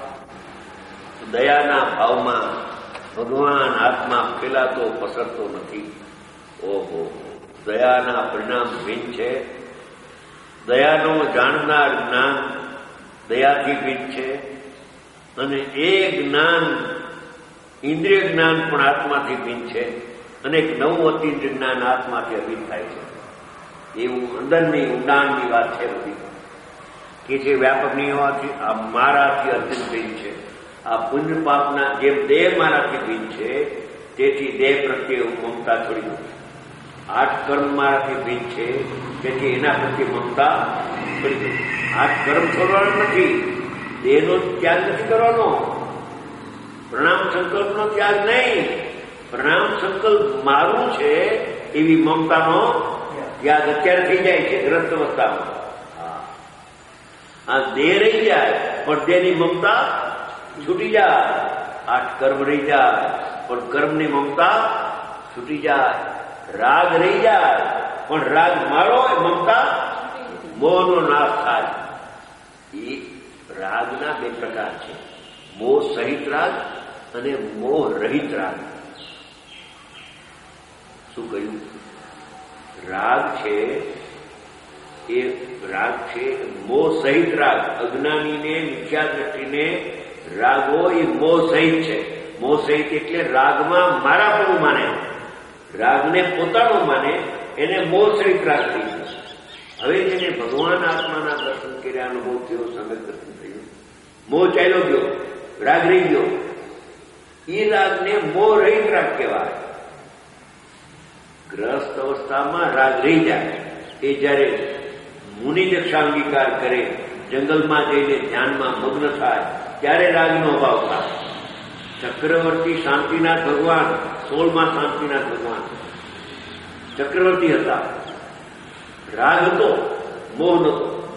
[SPEAKER 2] દયાના ભાવમાં ભગવાન આત્મા ફેલાતો પસરતો નથી. ઓહો, દયાના પરિણામ ભિન્ન છે. દયાનો જાણનાર જ્ઞાન દયાથી ભિન્ન છે, અને એ જ્ઞાન ઇન્દ્રિય જ્ઞાન પણ આત્માથી ભિન્ન છે, અને એક નવું અતિન્દ્રિય જ્ઞાન આત્માથી અભિન્ન થાય છે. એવું અંદરની ઊંડાણની વાત છે બધી, કે જે વ્યાપકની હોવાથી આ મારાથી અત્યંત ભિન્ન છે. આ પુણ્ય પાપના જેમ દેહ મારાથી ભિન્ન છે, તેથી દેહ પ્રત્યે મમતા છોડી દઉં. આઠ કર્મ મારાથી ભિન્ન છે, તેથી એના પ્રત્યે મમતા છોડી દઉં. આઠ કર્મ છોડવાનો નથી, દેહનો ત્યાગ નથી કરવાનો, પ્રણામ સંકલ્પનો ત્યાગ નહીં. પ્રણામ સંકલ્પ મારું છે એવી મમતાનો ત્યાગ અત્યારે થઈ જાય છે ગ્રસ્ત અવસ્થામાં. આ દેહ રહી જાય પણ દેહની મમતા છૂટી જાય. આઠ કર્મ રહી જાય પણ કર્મની મમતા છૂટી જાય. રાગ રહી જાય પણ રાગ મારો મમતા મોહનો નાશ થાય. એ રાગના બે પ્રકાર છે, મોહ સહિત રાગ અને મોહ રહિત રાગ. શું કહ્યું? રાગ છે એ રાગ છે મોહ સહિત રાગ. અજ્ઞાનીને, મિથ્યા દ્રષ્ટિને રાગો એ મોહ સહિત છે. મોહ સહિત એટલે રાગમાં મારા પણ માને, રાગને પોતાનો માને, એને મોહ સહિત રાગ થઈ ગયો. હવે જેને ભગવાન આત્માના દર્શન કર્યા, અનુભવ થયો, સંગત દર્શન થયું, મોહ ચાલ્યો ગયો, રાગ રહી ગયો, એ રાગને મોહ રહિત રાગ કહેવાય. ગ્રસ્ત અવસ્થામાં રાગ રહી જાય. એ જયારે મુનિ દક્ષાંગીકાર કરે, જંગલમાં જઈને ધ્યાનમાં મગ્ન થાય, ત્યારે રાગનો અભાવ થાય. ચક્રવર્તી શાંતિનાથ ભગવાન, સોળમાં શાંતિનાથ ભગવાન ચક્રવર્તી હતા. રાગ હતો, મોહ નતો.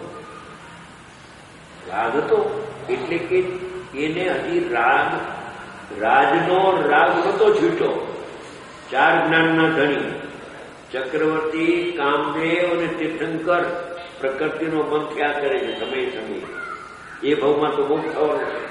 [SPEAKER 2] રાગ હતો એટલે કે એને હજી રાગ રાજનો રાગ નતો છૂટ્યો. ચાર જ્ઞાનના ધણી ચક્રવર્તી, કામદેવ અને તીર્થંકર પ્રકૃતિનો બંધ થયા કરે છે સમય સમય. એ ભાવમાં તો બહુ થવાનો છે.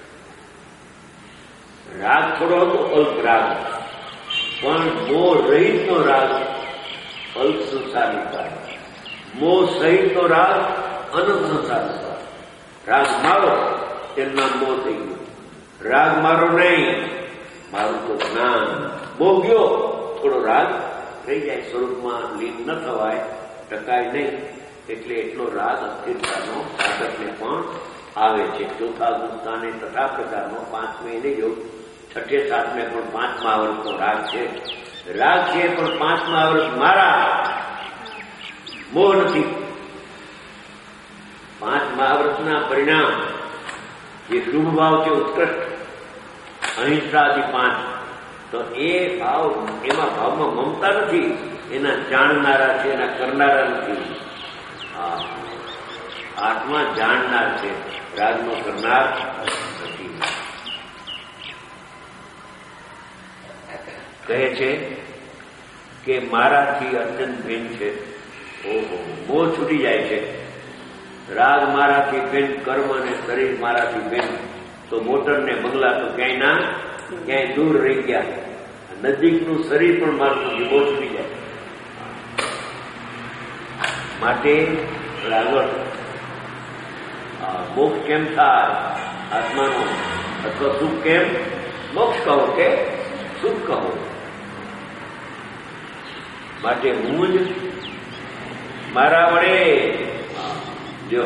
[SPEAKER 2] રાગ થોડો હતો, અલ્પ રાગ, પણ મોહ રહિતનો રાગ અલ્પ સંસારનો રાગ, મોહ સહિતનો રાગ અનંત સંસારનો રાગ. રાગ મારો એનું નામ મોહ થઈ ગયું. રાગ મારો નહીં, મારું તો જ્ઞાન. મોહ ગયો, થોડો રાગ થઈ જાય, સ્વરૂપમાં લીન ન થવાય, ટકાય નહીં, એટલે એટલો રાગ અસ્થિરતાનો સાધકને પણ આવે છે. ચોથા ગુપ્તાને તથા પ્રકારનો પાંચમે નહીં જો છઠ્ઠે સાતમે પણ પાંચમા વર્ષનો રાગ છે. રાગ છે પણ પાંચમા વર્ષ મારા, મોહ નથી. પાંચમા વર્ષના પરિણામ જે શુભ ભાવ છે ઉત્કૃષ્ટ, અહિંસાદિ પાંચ, તો એ ભાવ, એમાં ભાવમાં મમતા નથી, એના જાણનારા છે, એના કરનારા નથી. હા, આત્મા જાણનાર છે, રાગનો કરનાર નથી. કહે છે કે મારાથી અત્યંત ભિન્ન છે. ઓહો, મોહ છૂટી જાય છે. રાગ મારાથી ભિન્ન, કર્મ અને શરીર મારાથી ભિન્ન, તો મોટર ને બંગલા તો ક્યાંય ના ક્યાંય દૂર રહી ગયા. નજીકનું શરીર પણ મારું નથી, મોહ છૂટી જાય. માટે આગળ મોક્ષ કેમ થાય આત્માનો, અથવા સુખ કેમ, મોક્ષ કહો કે સુખ કહો. માટે હું જ મારા વડે, જો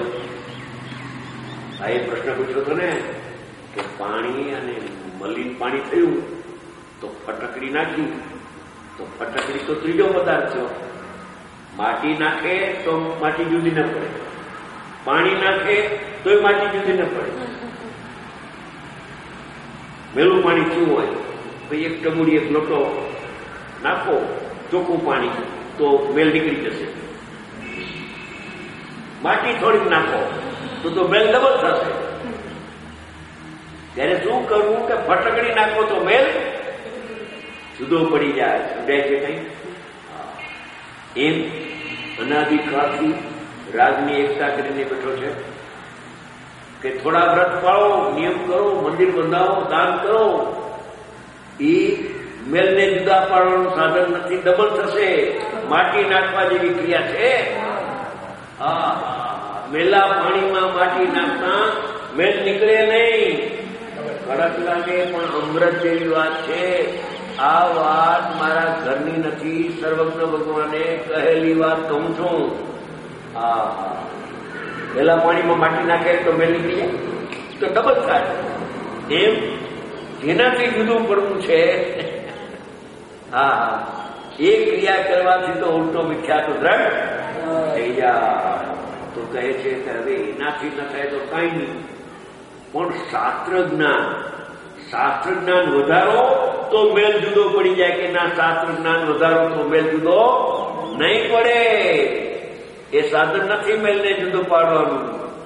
[SPEAKER 2] આ એ પ્રશ્ન પૂછ્યો હતો ને કે પાણી અને મલિન પાણી થયું તો ફટકડી નાખી, તો ફટકડી તો ત્રીજો પદાર્થ થયો. માટી નાખે તો માટી જુદી ન પડે, પાણી નાખે તોય માટી જુદી ન પડે. મેલું પાણી શું હોય, ભાઈ એક ટમુડી એક લોટો નાખો ચોખ્ખું પાણી તો મેલ નીકળી જશે. માટી થોડીક નાખો તો તો મેલ ડબલ થશે. ત્યારે શું કરવું કે ફટકડી નાખો તો મેલ જુદો પડી જાય. સમજાય છે કઈ? એમ અનાદિકાળથી રાગની એકતા કરીને બેઠો છે કે થોડા વ્રત પાળો, નિયમ કરો, મંદિર બંધાવો, દાન કરો. એ મેલને જુદા પાડવાનું સાધન નથી, ડબલ થશે. માટી નાખવા જેવી ક્રિયા છે. હા, મેલા પાણીમાં માટી નાખતા મેલ નીકળે નહીં. કડક લાગે પણ અમૃત જેવી વાત છે. આ વાત મારા ઘરની નથી, સર્વજ્ઞ ભગવાને કહેલી વાત કહું છું. હા, પેલા પાણીમાં માટી નાખે તો મેલ નીકળી જાય, તો ડબલ થાય. એમ જેનાથી જુદું પડવું છે, હા, એ ક્રિયા કરવાથી તો ઉલટો મિથ્યા તો દ્રઢ થઈ જાય. તો કહે છે કે હવે એનાથી ન થાય તો કઈ નહીં, પણ શાસ્ત્ર જ્ઞાન, શાસ્ત્ર જ્ઞાન વધારો તો મેલ જુદો પડી જાય કે ના, શાસ્ત્ર જ્ઞાન વધારો તો મેલ જુદો નહીં પડે. એ સાધન નથી મેલને જુદો પાડવાનું.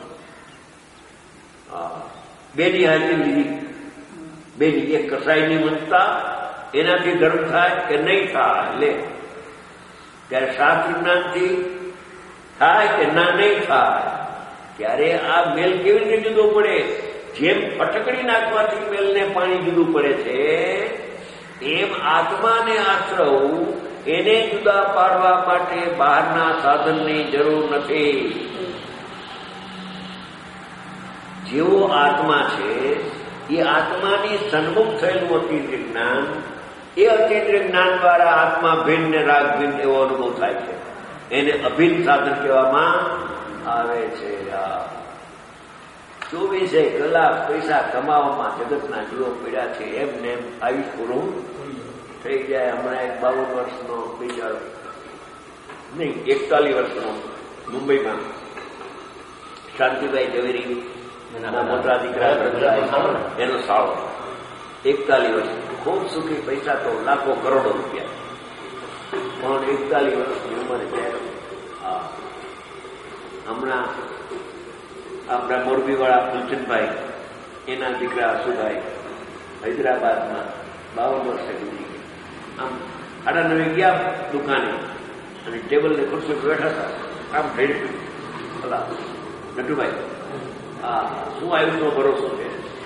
[SPEAKER 2] બેની હાજરી લીધી, બેની એક કસાઈની મનતા, એનાથી ધર્મ થાય કે નહીં થાય. લે ત્યારે શાસ્ત્ર જ્ઞાનથી થાય કે ના નહીં થાય. ત્યારે આ મેલ કેવી રીતે જુદો પડે? જેમ ફટકડી નાખવાથી મેલને પાણી જુદું પડે છે, એમ આત્માને આશ્રવ, એને જુદા પાડવા માટે બહારના સાધનની જરૂર નથી. જેવો આત્મા છે એ આત્માની સન્મુખ થયેલું અતિદ્રિય જ્ઞાન, એ અતિદ્રિય જ્ઞાન દ્વારા આત્મા ભિન્ન ને રાગ ભિન્ન એવો અનુભવ થાય છે. એને અભિન્ન સાધન કહેવામાં આવે છે. ચોવીસે કલાક પૈસા કમાવામાં જગતના જીવો પડ્યા છે. એમને એમ આયુષ પૂરું થઈ જાય. હમણાં એક બાવન વર્ષનો બિચારો, નહીં એકતાલીસ વર્ષનો, મુંબઈમાં શાંતિભાઈ ઝવેરી મોટા દીકરા, એનો સાળો, એકતાલીસ વર્ષ, ખૂબ સુખી, પૈસા તો લાખો કરોડો રૂપિયા, પણ એકતાલીસ વર્ષની ઉંમરે જાય. હા, હમણાં આપણા મોરબી વાળા ફુલચંદભાઈ, એના દીકરા અશુભાઈ હૈદરાબાદમાં બાવન વર્ષે ગુજરી ગયા. આમ આડા નવે ગયા દુકાને અને ટેબલ ને ખુરશી બેઠા હતા. આમ ભેડ ભલા નટુભાઈ, હા, શું આયુષનો ભરોસો છે?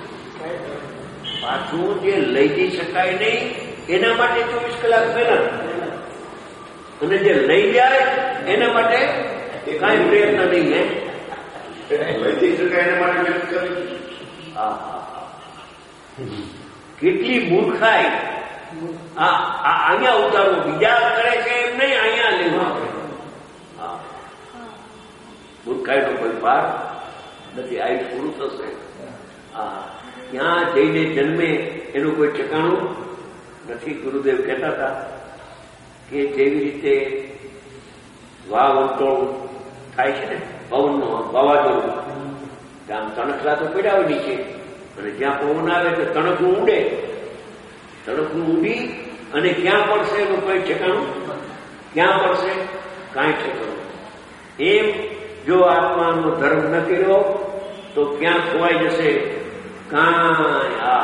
[SPEAKER 2] પાછું જે લઈ જઈ શકાય નહીં એના માટે ચોવીસ કલાક મહેનત, અને જે લઈ જાય એના માટે કઈ પ્રયત્ન નહીં. હે,
[SPEAKER 4] લઈ જઈ શકાય એના માટે મહેનત કરવી.
[SPEAKER 2] હા હા હા કેટલી મૂર્ખાઈ અહીંયા ઉતારવું, બીજા કરે છે એમ નહીં, અહીંયા લેવું. હા મૂર્ખાઈનો કોઈ પાર નથી. આયુષ પૂરું થશે. હા ત્યાં જઈને જન્મે એનું કોઈ ઠેકાણું નથી. ગુરુદેવ કહેતા હતા કે જેવી રીતે વાવંટોળ થાય છે ને પવનનો, વાવાઝોડું, ત્યાં તણખલા તો પડ્યા હોય નીચે, અને જ્યાં પવન આવે તો તણખું ઉડે. તણખું ઉડી અને ક્યાં પડશે એનું કોઈ ઠેકાણું, ક્યાં પડશે કાંઈ ઠેકાણું. એમ જો આત્માનો ધર્મ ન કર્યો તો ક્યાં ખોવાઈ જશે કાંઈ. આ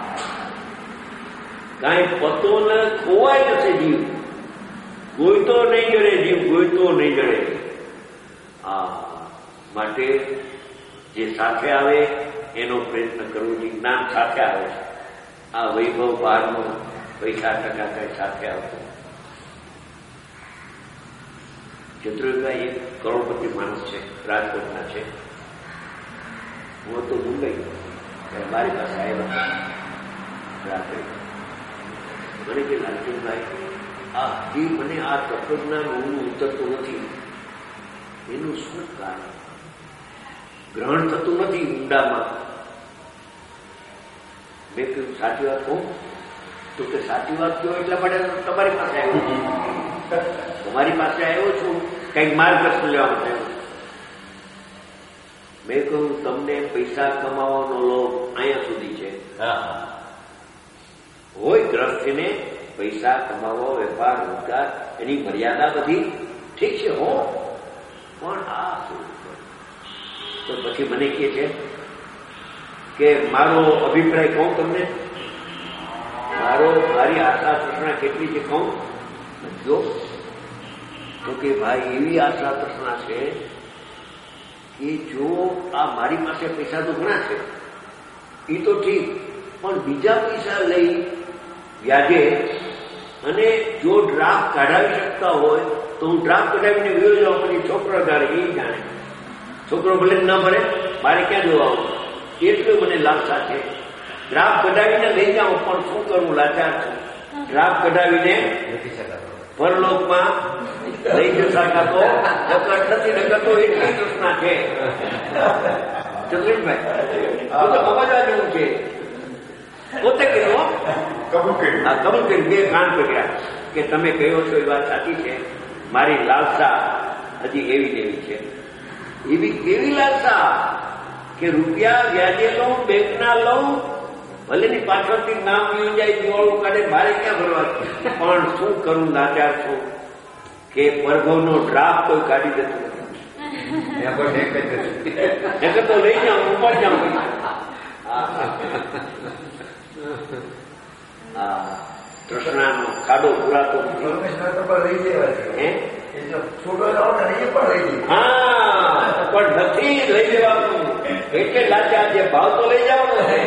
[SPEAKER 2] કાંઈ પતો ન, ખોવાઈ જશે જીવ. કોઈ તો નહીં જડે જીવ, કોઈ તો નહીં જડે. આ માટે જે સાથે આવે એનો પ્રયત્ન કરવો જોઈએ. જ્ઞાન સાથે આવે છે. આ વૈભવ બહારનો પૈસા ટકા કઈ સાથે આવતો. ચતુર્ભાઈ એક કરોડપતિ માણસ છે, રાજકોટના છે. હું તો મુંબઈ, મારી પાસે આવ્યા રાત્રે. મને કે લાલચંદભાઈ, આ હજી મને આ તત્વજ્ઞાન ઊંડું ઉતરતું નથી, એનું શું કારણ? ગ્રહણ થતું નથી ઊંડામાં. મેં કહ્યું સાચી વાત કહું તો કે સાચી વાત કહો એટલા માટે તમારી પાસે આવ્યો, તમારી પાસે આવ્યો છું કંઈક માર્ગદર્શન લેવા માટે. મેં કહ્યું તમને પૈસા કમાવાનો લોભ અહીંયા સુધી છે. હોય ગ્રસ્તીને પૈસા કમાવો, વેપાર રોજગાર, એની મર્યાદા બધી ઠીક છે હો, પણ આ શું? તો પછી મને કહે છે કે મારો અભિપ્રાય કહું તમને, મારો મારી આશા તૃષ્ણા કેટલી છે કહું? જો તો કે ભાઈ એવી આશા તૃષ્ણા છે કે જો આ મારી પાસે પૈસા તો ઘણા છે એ તો ઠીક, પણ બીજા પૈસા લઈ વ્યાજે અને જો ડ્રાફ્ટ કાઢાવી શકતા હોય તો હું ડ્રાફ્ટ કઢાવીને વયો જાઉં. પછી છોકરો જાણે એ જાણે, છોકરો ભલે ન ભરે, મારે ક્યાં જોવા એટલું મને લાલસા છે. ડ્રાફ્ટ કઢાવીને લઈ જાઉં, પણ શું કરવું, લાચાર છું. ડ્રાફ્ટ કઢાવીને પરલોકમાં લઈ જતા તો નથી નકરતો એટલી તૃષ્ણા છે. ચતુરભાઈ તો સમજવા જેવું છે. પોતે કહ્યું, કબૂલ કર્યું, બે કાન કર્યા કે તમે કહ્યો છો એ વાત સાચી છે. મારી લાલસા હજી એવી એવી છે. એવી કેવી લાલસા કે રૂપિયા વ્યાજે લઉં, બેંકના લઉં, ભલે ની પાછળથી નામ મી જાય, દિવાળું કાઢે, મારે ક્યાં ભરવા. પણ શું કરું, લાચાર છું કે પરભવનો ડ્રાફ્ટ કોઈ કાઢી દેતું નથી. તો લઈ જાઉં, ઉપર જાઉં. તૃષ્ણાનો ખાડો પુરાતો હા, પણ નથી લઈ લેવાનું. એટલે લાચાર જે ભાવ તો લઈ જવાનો છે.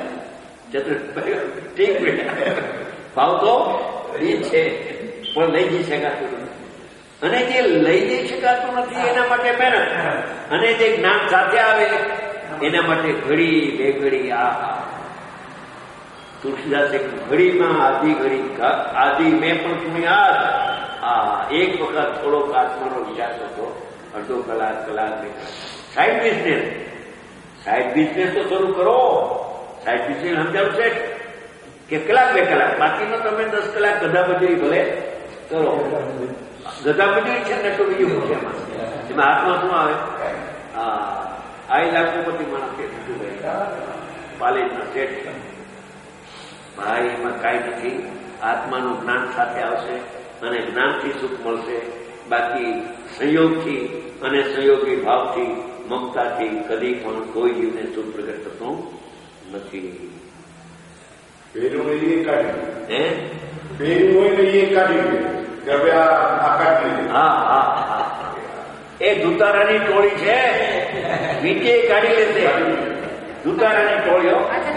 [SPEAKER 2] ઠીક ભાવ તો એ છે, પણ લઈ જઈ શકાતું નથી. અને જે લઈ જઈ શકાતું નથી એના માટે મહેનત, અને જે જ્ઞાન સાથે આવે એના માટે ઘડી બે ઘડી. આ તુલસીદાસ એક ઘડીમાં આધી ઘડી આધી મેં પણ સુન્યા. આ એક વખત થોડોક આત્માનો વિચાર થતો, અડધો કલાક કલાક બે કલાક. સાઈડ બિઝનેસ, સાઈડ બિઝનેસ તો શરૂ કરો. સાઈડ બિઝનેસ સમજાવું છે કે કલાક બે કલાક, બાકીનો તમે દસ કલાક ગધા મજૂરી ભલે કરો. ગધા મજૂરી છે ને તો બીજું છે એમાં. એમાં હાથમાં શું આવે? આ લાખોપતિ માણસ છે, પાલેજના શેઠ. ભાઈ એમાં કાંઈ નથી. આત્માનું જ્ઞાન સાથે આવશે અને જ્ઞાનથી સુખ મળશે. બાકી સંયોગથી અને સંયોગી ભાવથી, મમતાથી કદી પણ કોઈ જીવને સુખ પ્રગટ થતું નથી.
[SPEAKER 4] પેલું એ કાઢી
[SPEAKER 2] હે
[SPEAKER 4] પેલું હોય ને એ કાઢી કે હવે આ કાઢી.
[SPEAKER 2] હા હા હા, એ દુતારાની ટોળી છે, નીચે કાઢી લેશે દુતારાની ટોળીઓ.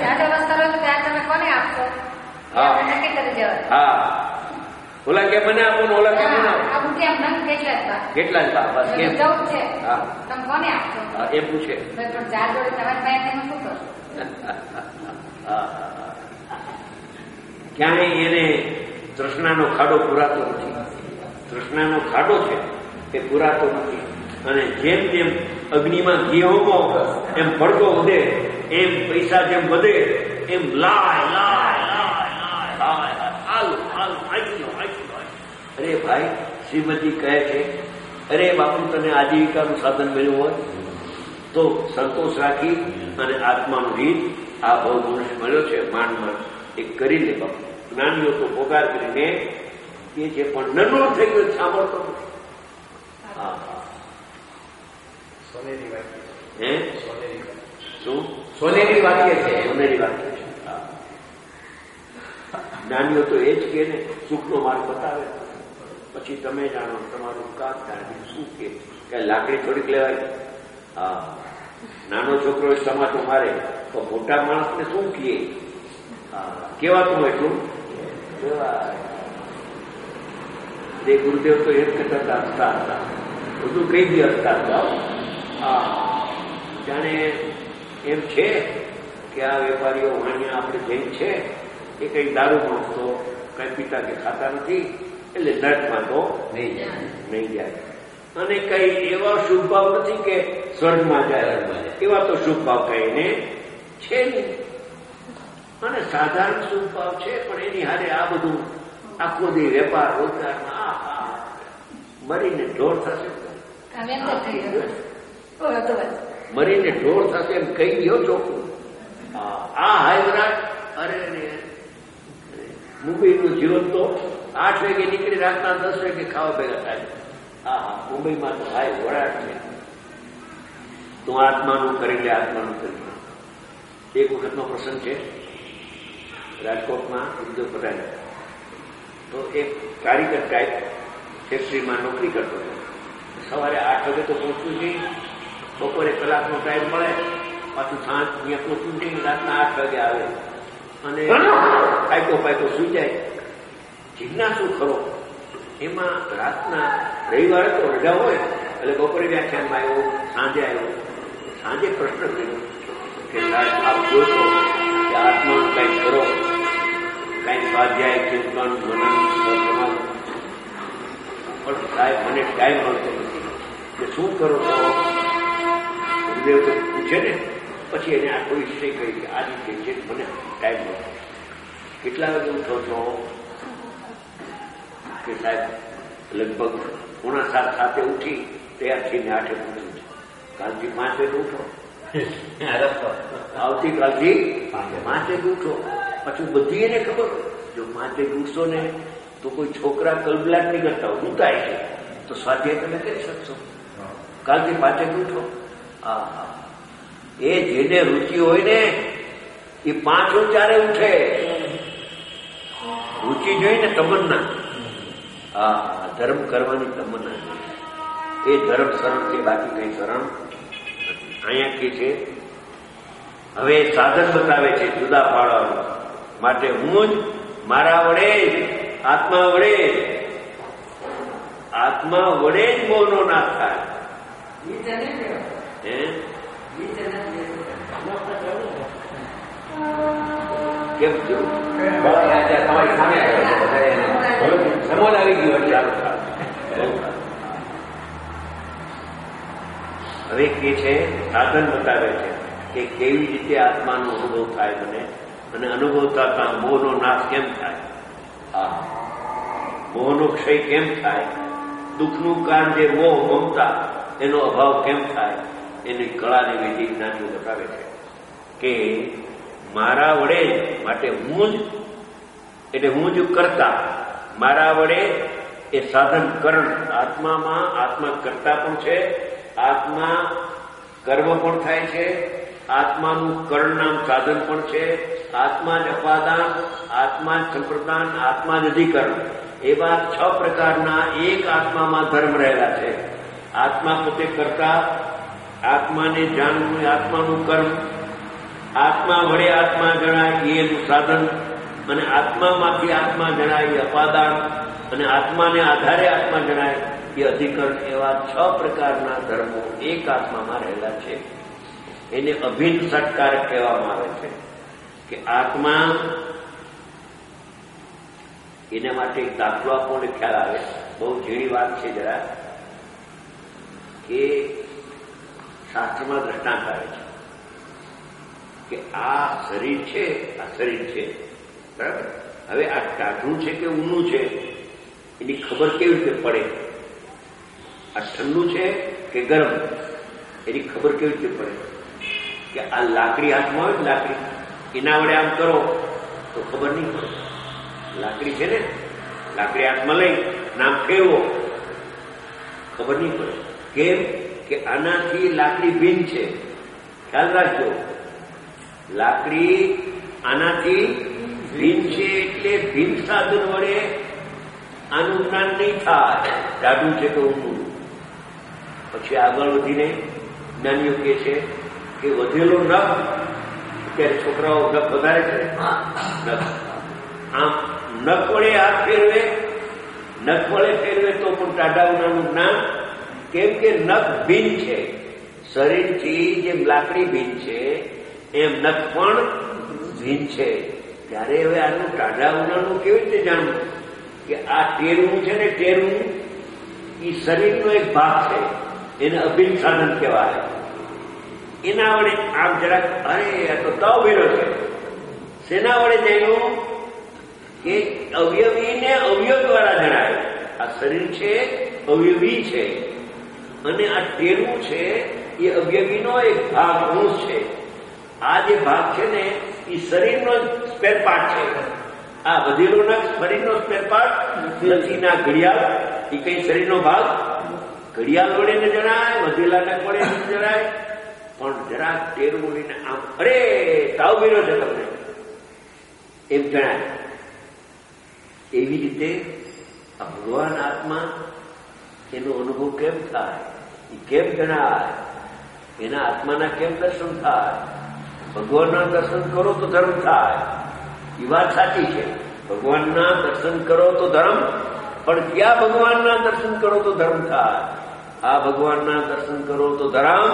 [SPEAKER 2] હા, ઓલા કે મને આપો ને ઓલા કે મને આપો. કેટલા જ બસ એમ. હા, એ પૂછે ક્યાંય એને તૃષ્ણાનો ખાડો પૂરાતો નથી. તૃષ્ણાનો ખાડો છે એ પૂરાતો નથી. અને જેમ જેમ અગ્નિમાં ઘી હોમો એમ ભડકો વધે, એમ પૈસા જેમ વધે એમ લાય લાય લાય લાય હાલો હાલો આંચી લો આંચી લો. અરે ભાઈ, શ્રીમતી કહે છે, અરે બાપુ તને આજીવિકાનું સાધન મળ્યું હોય તો સંતોષ રાખી અને આત્માનું રીત આ બહુ મનુષ્ય મળ્યો છે માંડ માંડ એ કરી લે બાપુ. જ્ઞાનીઓ તો પોકાર કરીને એ છે પણ નનો થઈ ગયો સાંભળતો નથી. હા
[SPEAKER 3] સોનેરી વાત
[SPEAKER 2] હે શું
[SPEAKER 3] સોનેરી વાક્ય છે.
[SPEAKER 2] સોનેરી વાક્ય છે. જ્ઞાનીઓ તો એ જ કે ને સુખનો માર્ગ બતાવે, પછી તમે જાણો તમારું કામ જાણે શું કે કઈ લાકડી થોડીક લેવાય. હા, નાનો છોકરો સમાતો મારે તો મોટા માણસને શું કીએ? હા, કેવાતું એટલું કેવાય. તે ગુરુદેવ તો એમ કહેતા હસતા હતા, બધું કઈ બી હસતા હતા. હા, જાણે એમ છે કે આ વેપારીઓ વાણિયા આપણે જેમ છે એ કઈ દારૂ માણસો કઈ પીતા કે ખાતા નથી એટલે નર્કમાં તો નહીં જાય નહીં જાય. અને કઈ એવા શુભ ભાવ નથી કે સ્વર્ગમાં જાય, એવા તો શુભ ભાવ કહીને છે નહીં. અને સાધારણ શુભ ભાવ છે, પણ એની હારે આ બધું આખો દી વેપાર રોજગારમાં આ મરીને ઢોર થશે, મરીને ઢોર થશે એમ કહી દો ચોખ્ખું. આ હાઈવરાજ અરે મુંબઈનું જીવન તો આઠ વાગે નીકળી રાતના દસ વાગે ખાવા ભેગા થાય. હા હા, મુંબઈમાં તો હાય વડાટ છે. તું આત્માનું કરી લે, આત્માનું કરી લે. એક વખતનો પ્રસંગ છે, રાજકોટમાં ઉદ્યોગ પટેલ તો એક કારીગર ટાઈપ ફેક્ટરીમાં નોકરી કરતો હતો. સવારે આઠ વાગે તો પહોંચવું નહીં, બપોરે કલાકનો ટાઈમ મળે, પાછું સાંજ અહીંયા પહોંચવું નહીં, રાતના આઠ વાગે આવે અને પાયકો પાયકો સુઈ જાય. જિજ્ઞાસુ ખરો એમાં રાતના રવિવારે તો રજા હોય એટલે બપોરે વ્યાખ્યાનમાં આવ્યો, સાંજે આવ્યો. સાંજે પ્રશ્ન કર્યો કે સાહેબ આપ જોશો કે આત્માનું કંઈક કરો, કંઈક સ્વાધ્યાય ચિંતન મનન પણ સાહેબ મને ટાઈમ મળતો નથી કે શું કરો છો? ગુરુદેવ તો પૂછે ને પછી એને આખો વિષય કહી કે આ રીતે છે મને ટાઈમ મળતો. કેટલા વાગે ઉઠો છો? કે સાહેબ લગભગ પોણા સાત સાતે ઉઠી તૈયાર થઈને આઠે પૂછું છું. કાલથી પાંચ વાગે ઉઠો, આવતીકાલથી પાંચ વાગે ઉઠો. પછી બધી એને ખબર જો પાંચ વાગે ઉઠશો ને તો કોઈ છોકરા કલબલાટ નહીં કરતા હોય, ઉતાય છે તો સ્વાધ્યાય તમે કરી શકશો. કાલથી પાંચ વાગે ઉઠો. હા હા, એ જેને રુચિ હોય ને એ પાંચ ચારે ઉઠે. રુચિ જોઈને તમન્ના, હા ધર્મ કરવાની તમન્ના એ ધર્મ સરળ છે, બાકી કઈ સરળ નથી. અહીંયા કે છે હવે સાધન બતાવે છે જુદા પાડવાનું માટે. હું જ મારા વડે જ આત્મા વડે આત્મા વડે જ મોહનો નાશ થાય. કેમ જોયું?
[SPEAKER 3] તમારી સામે સમોલ આવી ગયો.
[SPEAKER 2] હવે કે છે સાધન બતાવે છે કે કેવી રીતે આત્માનો અનુભવ થાય મને, અને અનુભવ થતા મોહનો નાશ કેમ થાય, હા મોહનો ક્ષય કેમ થાય, દુઃખનું કારણ જે મોહ મમતા એનો અભાવ કેમ થાય, એની કળાની વિધિ જ્ઞાનીઓ બતાવે છે કે મારા વડે માટે હું જ એટલે હું જ કરતા, મારા વડે એ સાધન કરણ. આત્મામાં આત્મા કરતા પણ છે, આત્મા કર્મ પણ થાય છે, આત્માનું કરણ નામ સાધન પણ છે, આત્મા જ અપાદાન, આત્મા જ સંપ્રદાન, આત્મા જ અધિકરણ. એવા છ પ્રકારના એક આત્મામાં ધર્મ રહેલા છે. આત્મા પોતે કરતા, આત્માને જાણવું આત્માનું કર્મ, આત્મા વડે આત્મા જણાય એનું સાધન, અને આત્મામાંથી આત્મા જણાય એ અપાદાન, અને આત્માને આધારે આત્મા જણાય એ અધિકરણ. એવા છ પ્રકારના ધર્મો એક આત્મામાં રહેલા છે. એને અભિન્ન સત્કારક કહેવામાં આવે છે કે આત્મા એના માટે એક દાખલો આપણને ખ્યાલ આવે. બહુ ઝીણી વાત છે જરા, કે શાસ્ત્રમાં દ્રષ્ટાંત આવે છે કે આ શરીર છે, આ શરીર છે, બરાબર. હવે આ ટાઢું છે કે ઊનું છે એની ખબર કેવી રીતે પડે? આ ઠંડુ છે કે ગરમ એની ખબર કેવી રીતે પડે? કે આ લાકડી હાથમાં હોય, લાકડી એના વડે આમ કરો તો ખબર નહીં પડે. લાકડી છે ને, લાકડી હાથમાં લઈ નામ ફેરવો, ખબર નહીં પડે. કેમ? કે આનાથી લાકડી ભીન છે. ખ્યાલ રાખજો, લાકડી આનાથી ભીન છે એટલે ભીન સાધન વડે આનું જ્ઞાન નહીં થાય ટાઢું છે તો ઊંધું. પછી આગળ વધીને જ્ઞાનીઓ કહે છે કે વધેલો નખ, અત્યારે છોકરાઓ નખ વધારે છે, નખ આમ નખ વડે હાથ ફેરવે, નખ વડે ફેરવે તો પણ ટાઢા ઉનાનું જ્ઞાન. કેમ કે નખ ભીન છે, શરીરથી જેમ લાકડી ભીન છે એમ નખ પણ ભીન છે. ત્યારે હવે આનું ટાઢા ઉનાનું કેવી રીતે જાણવું? કે આ ટેરવું છે ને, ટેરવું એ શરીરનો એક ભાગ છે, એને અભિન્ન સાધન કહેવાય. એના વડે આમ જરાક, અરે આ તો તાવ ભેરો છે. શેના વડે જાણ્યું? કે અવયવીને અવયવ દ્વારા જણાય. આ શરીર છે અવયવી છે અને આ ટેરવું છે એ અવયવીનો એક ભાગ, અંશ છે. આ જે ભાગ છે ને એ શરીરનો સ્પેર પાર્ટ છે. આ વધેલો નખ શરીરનો સ્પેર પાર્ટ નથી. ના ઘડિયાળ એ કઈ શરીરનો ભાગ, ઘડિયાળ વડે ને જણાય, વધેલા નખ વડે ને જણાય. પણ જરાક ટેરવું લઈને આમ, અરે તાવ ભર્યો છે તમને એમ જણાય. એવી રીતે આ ભગવાન આત્મા એનો અનુભવ કેમ થાય, એ કેમ જણાય, એના આત્માના કેમ દર્શન થાય? ભગવાનના દર્શન કરો તો ધર્મ થાય, એ વાત સાચી છે. ભગવાનના દર્શન કરો તો ધર્મ, પણ ક્યાં ભગવાનના દર્શન કરો તો ધર્મ થાય? આ ભગવાનના દર્શન કરો તો ધર્મ.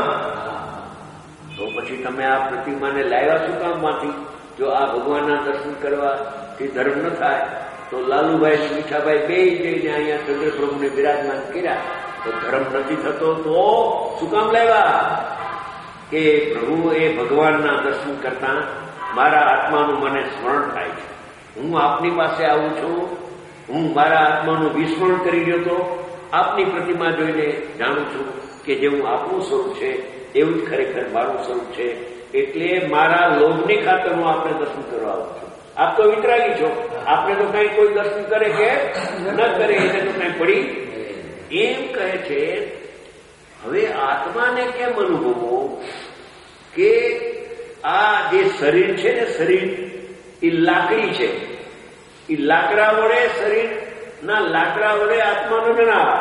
[SPEAKER 2] તો પછી તમે આ પ્રતિમાને લાવ્યા શું કામમાંથી? જો આ ભગવાનના દર્શન કરવાથી ધર્મ ન થાય તો લાલુભાઈ ને મીઠાભાઈ બે જઈને અહીંયા ચંદ્રપ્રભુને બિરાજમાન કર્યા તો ધર્મ નથી થતો. તો શું કામ લાવ્યા? કે પ્રભુ એ ભગવાનના દર્શન કરતા મારા આત્માનું મને સ્મરણ થાય છે. હું આપની પાસે આવું છું, હું મારા આત્માનું વિસ્મરણ કરી રહ્યો હતો. આપની પ્રતિમા જોઈને જાણું છું કે જેવું આપનું સ્વરૂપ છે એવું જ ખરેખર મારું સ્વરૂપ છે. એટલે મારા લોભની ખાતર હું આપને દર્શન કરવા આવું છું. આપ તો વિતરાગી છો, આપને તો કઈ કોઈ દર્શન કરે કે ન કરે એને તો કઈ પડી એમ કહે છે. હવે આત્માને કેમ અનુભવો? કે આ જે શરીર છે ને, શરીર એ લાકડી છે. એ લાકડા વડે, શરીર ના લાકડા વડે આત્માનો ન આવે,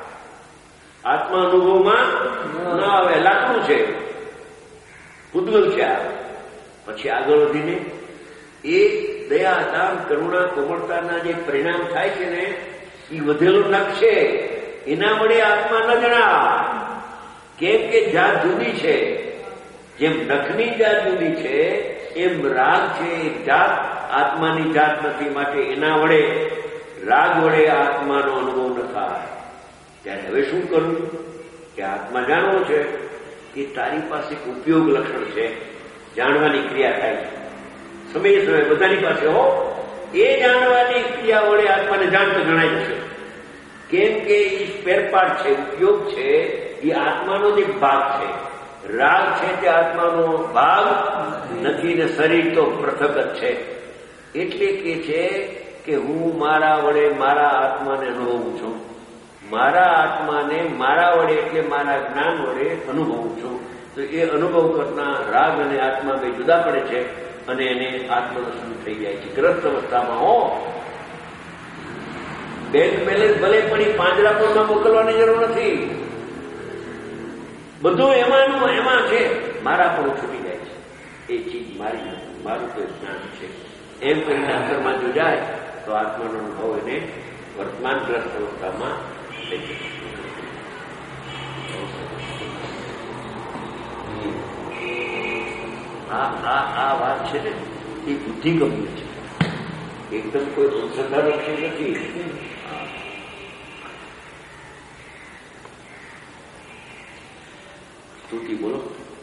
[SPEAKER 2] આત્મા અનુભવમાં ન આવે. લાકડું છે, ભૂતગલ છે. પછી આગળ વધીને એ દયા, દાન, કરુણા, કોમળતાના જે પરિણામ થાય છે ને, એ વધેલો નખ છે એના વડે આત્મા ન જણાય. કેમ કે જાત જુદી છે. જેમ નખની જાત જુદી છે એમ રાગ છે એક જાત, આત્માની જાત નથી. માટે એના વડે, રાગ વડે આત્માનો અનુભવ ન થાય. ત્યારે હવે શું કરવું? કે આત્મા જાણવો છે કે તારી પાસે ઉપયોગ લક્ષણ છે, જાણવાની ક્રિયા થાય છે સમયે સમયે બધાની પાસે હો. એ જાણવાની ક્રિયા વડે આત્માને જાણતો જણાય જશે. કેમ કે એ સ્પેર પાર્ટ છે, ઉપયોગ છે, એ આત્માનો જ એક ભાગ છે. રાગ છે તે આત્માનો ભાગ નથી ને શરીર તો પૃથક જ છે. એટલે કે છે કે હું મારા વડે મારા આત્માને અનુભવું છું. મારા આત્માને મારા વડે એટલે મારા જ્ઞાન વડે અનુભવું છું. તો એ અનુભવ કરતા રાગ અને આત્મા બે જુદા પડે છે અને એને આત્મદર્શન થઈ જાય છે. ગ્રસ્ત અવસ્થામાં હો, બેંક બેલેન્સ ભલે પડી પાંજરાપોળમાં મોકલવાની જરૂર નથી. બધું એમાંનું એમાં છે. મારા પણ છૂટી જાય છે. એ ચીજ મારી નથી, મારું તો જ્ઞાન છે એમ કરીને અંતરમાં જો જાય તો આત્માનો અનુભવ એને વર્તમાન ગ્રસ્ત અવસ્થામાં થઈ જાય. આ આ આ વાત છે ને એ બુદ્ધિગમ્ય છે. એકદમ કોઈ અંધશ્રદ્ધાનો વિષય નથી. સ્તુતિ બોલો.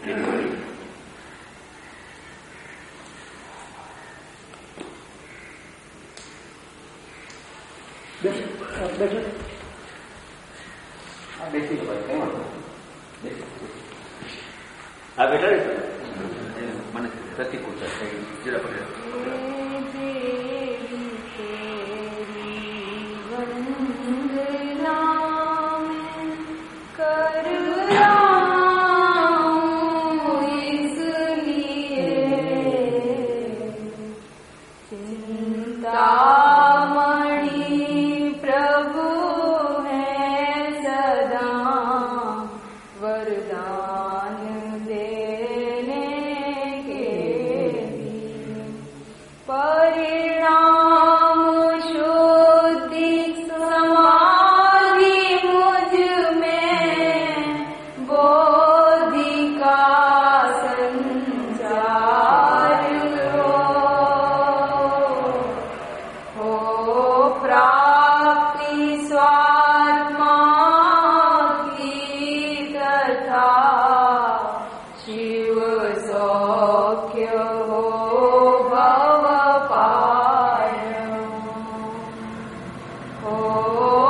[SPEAKER 3] બેસી લો ભાઈ, કેમ
[SPEAKER 2] આ બેઠા ને
[SPEAKER 3] મને પ્રતિકૂળ છે જરા પડે.
[SPEAKER 5] Oh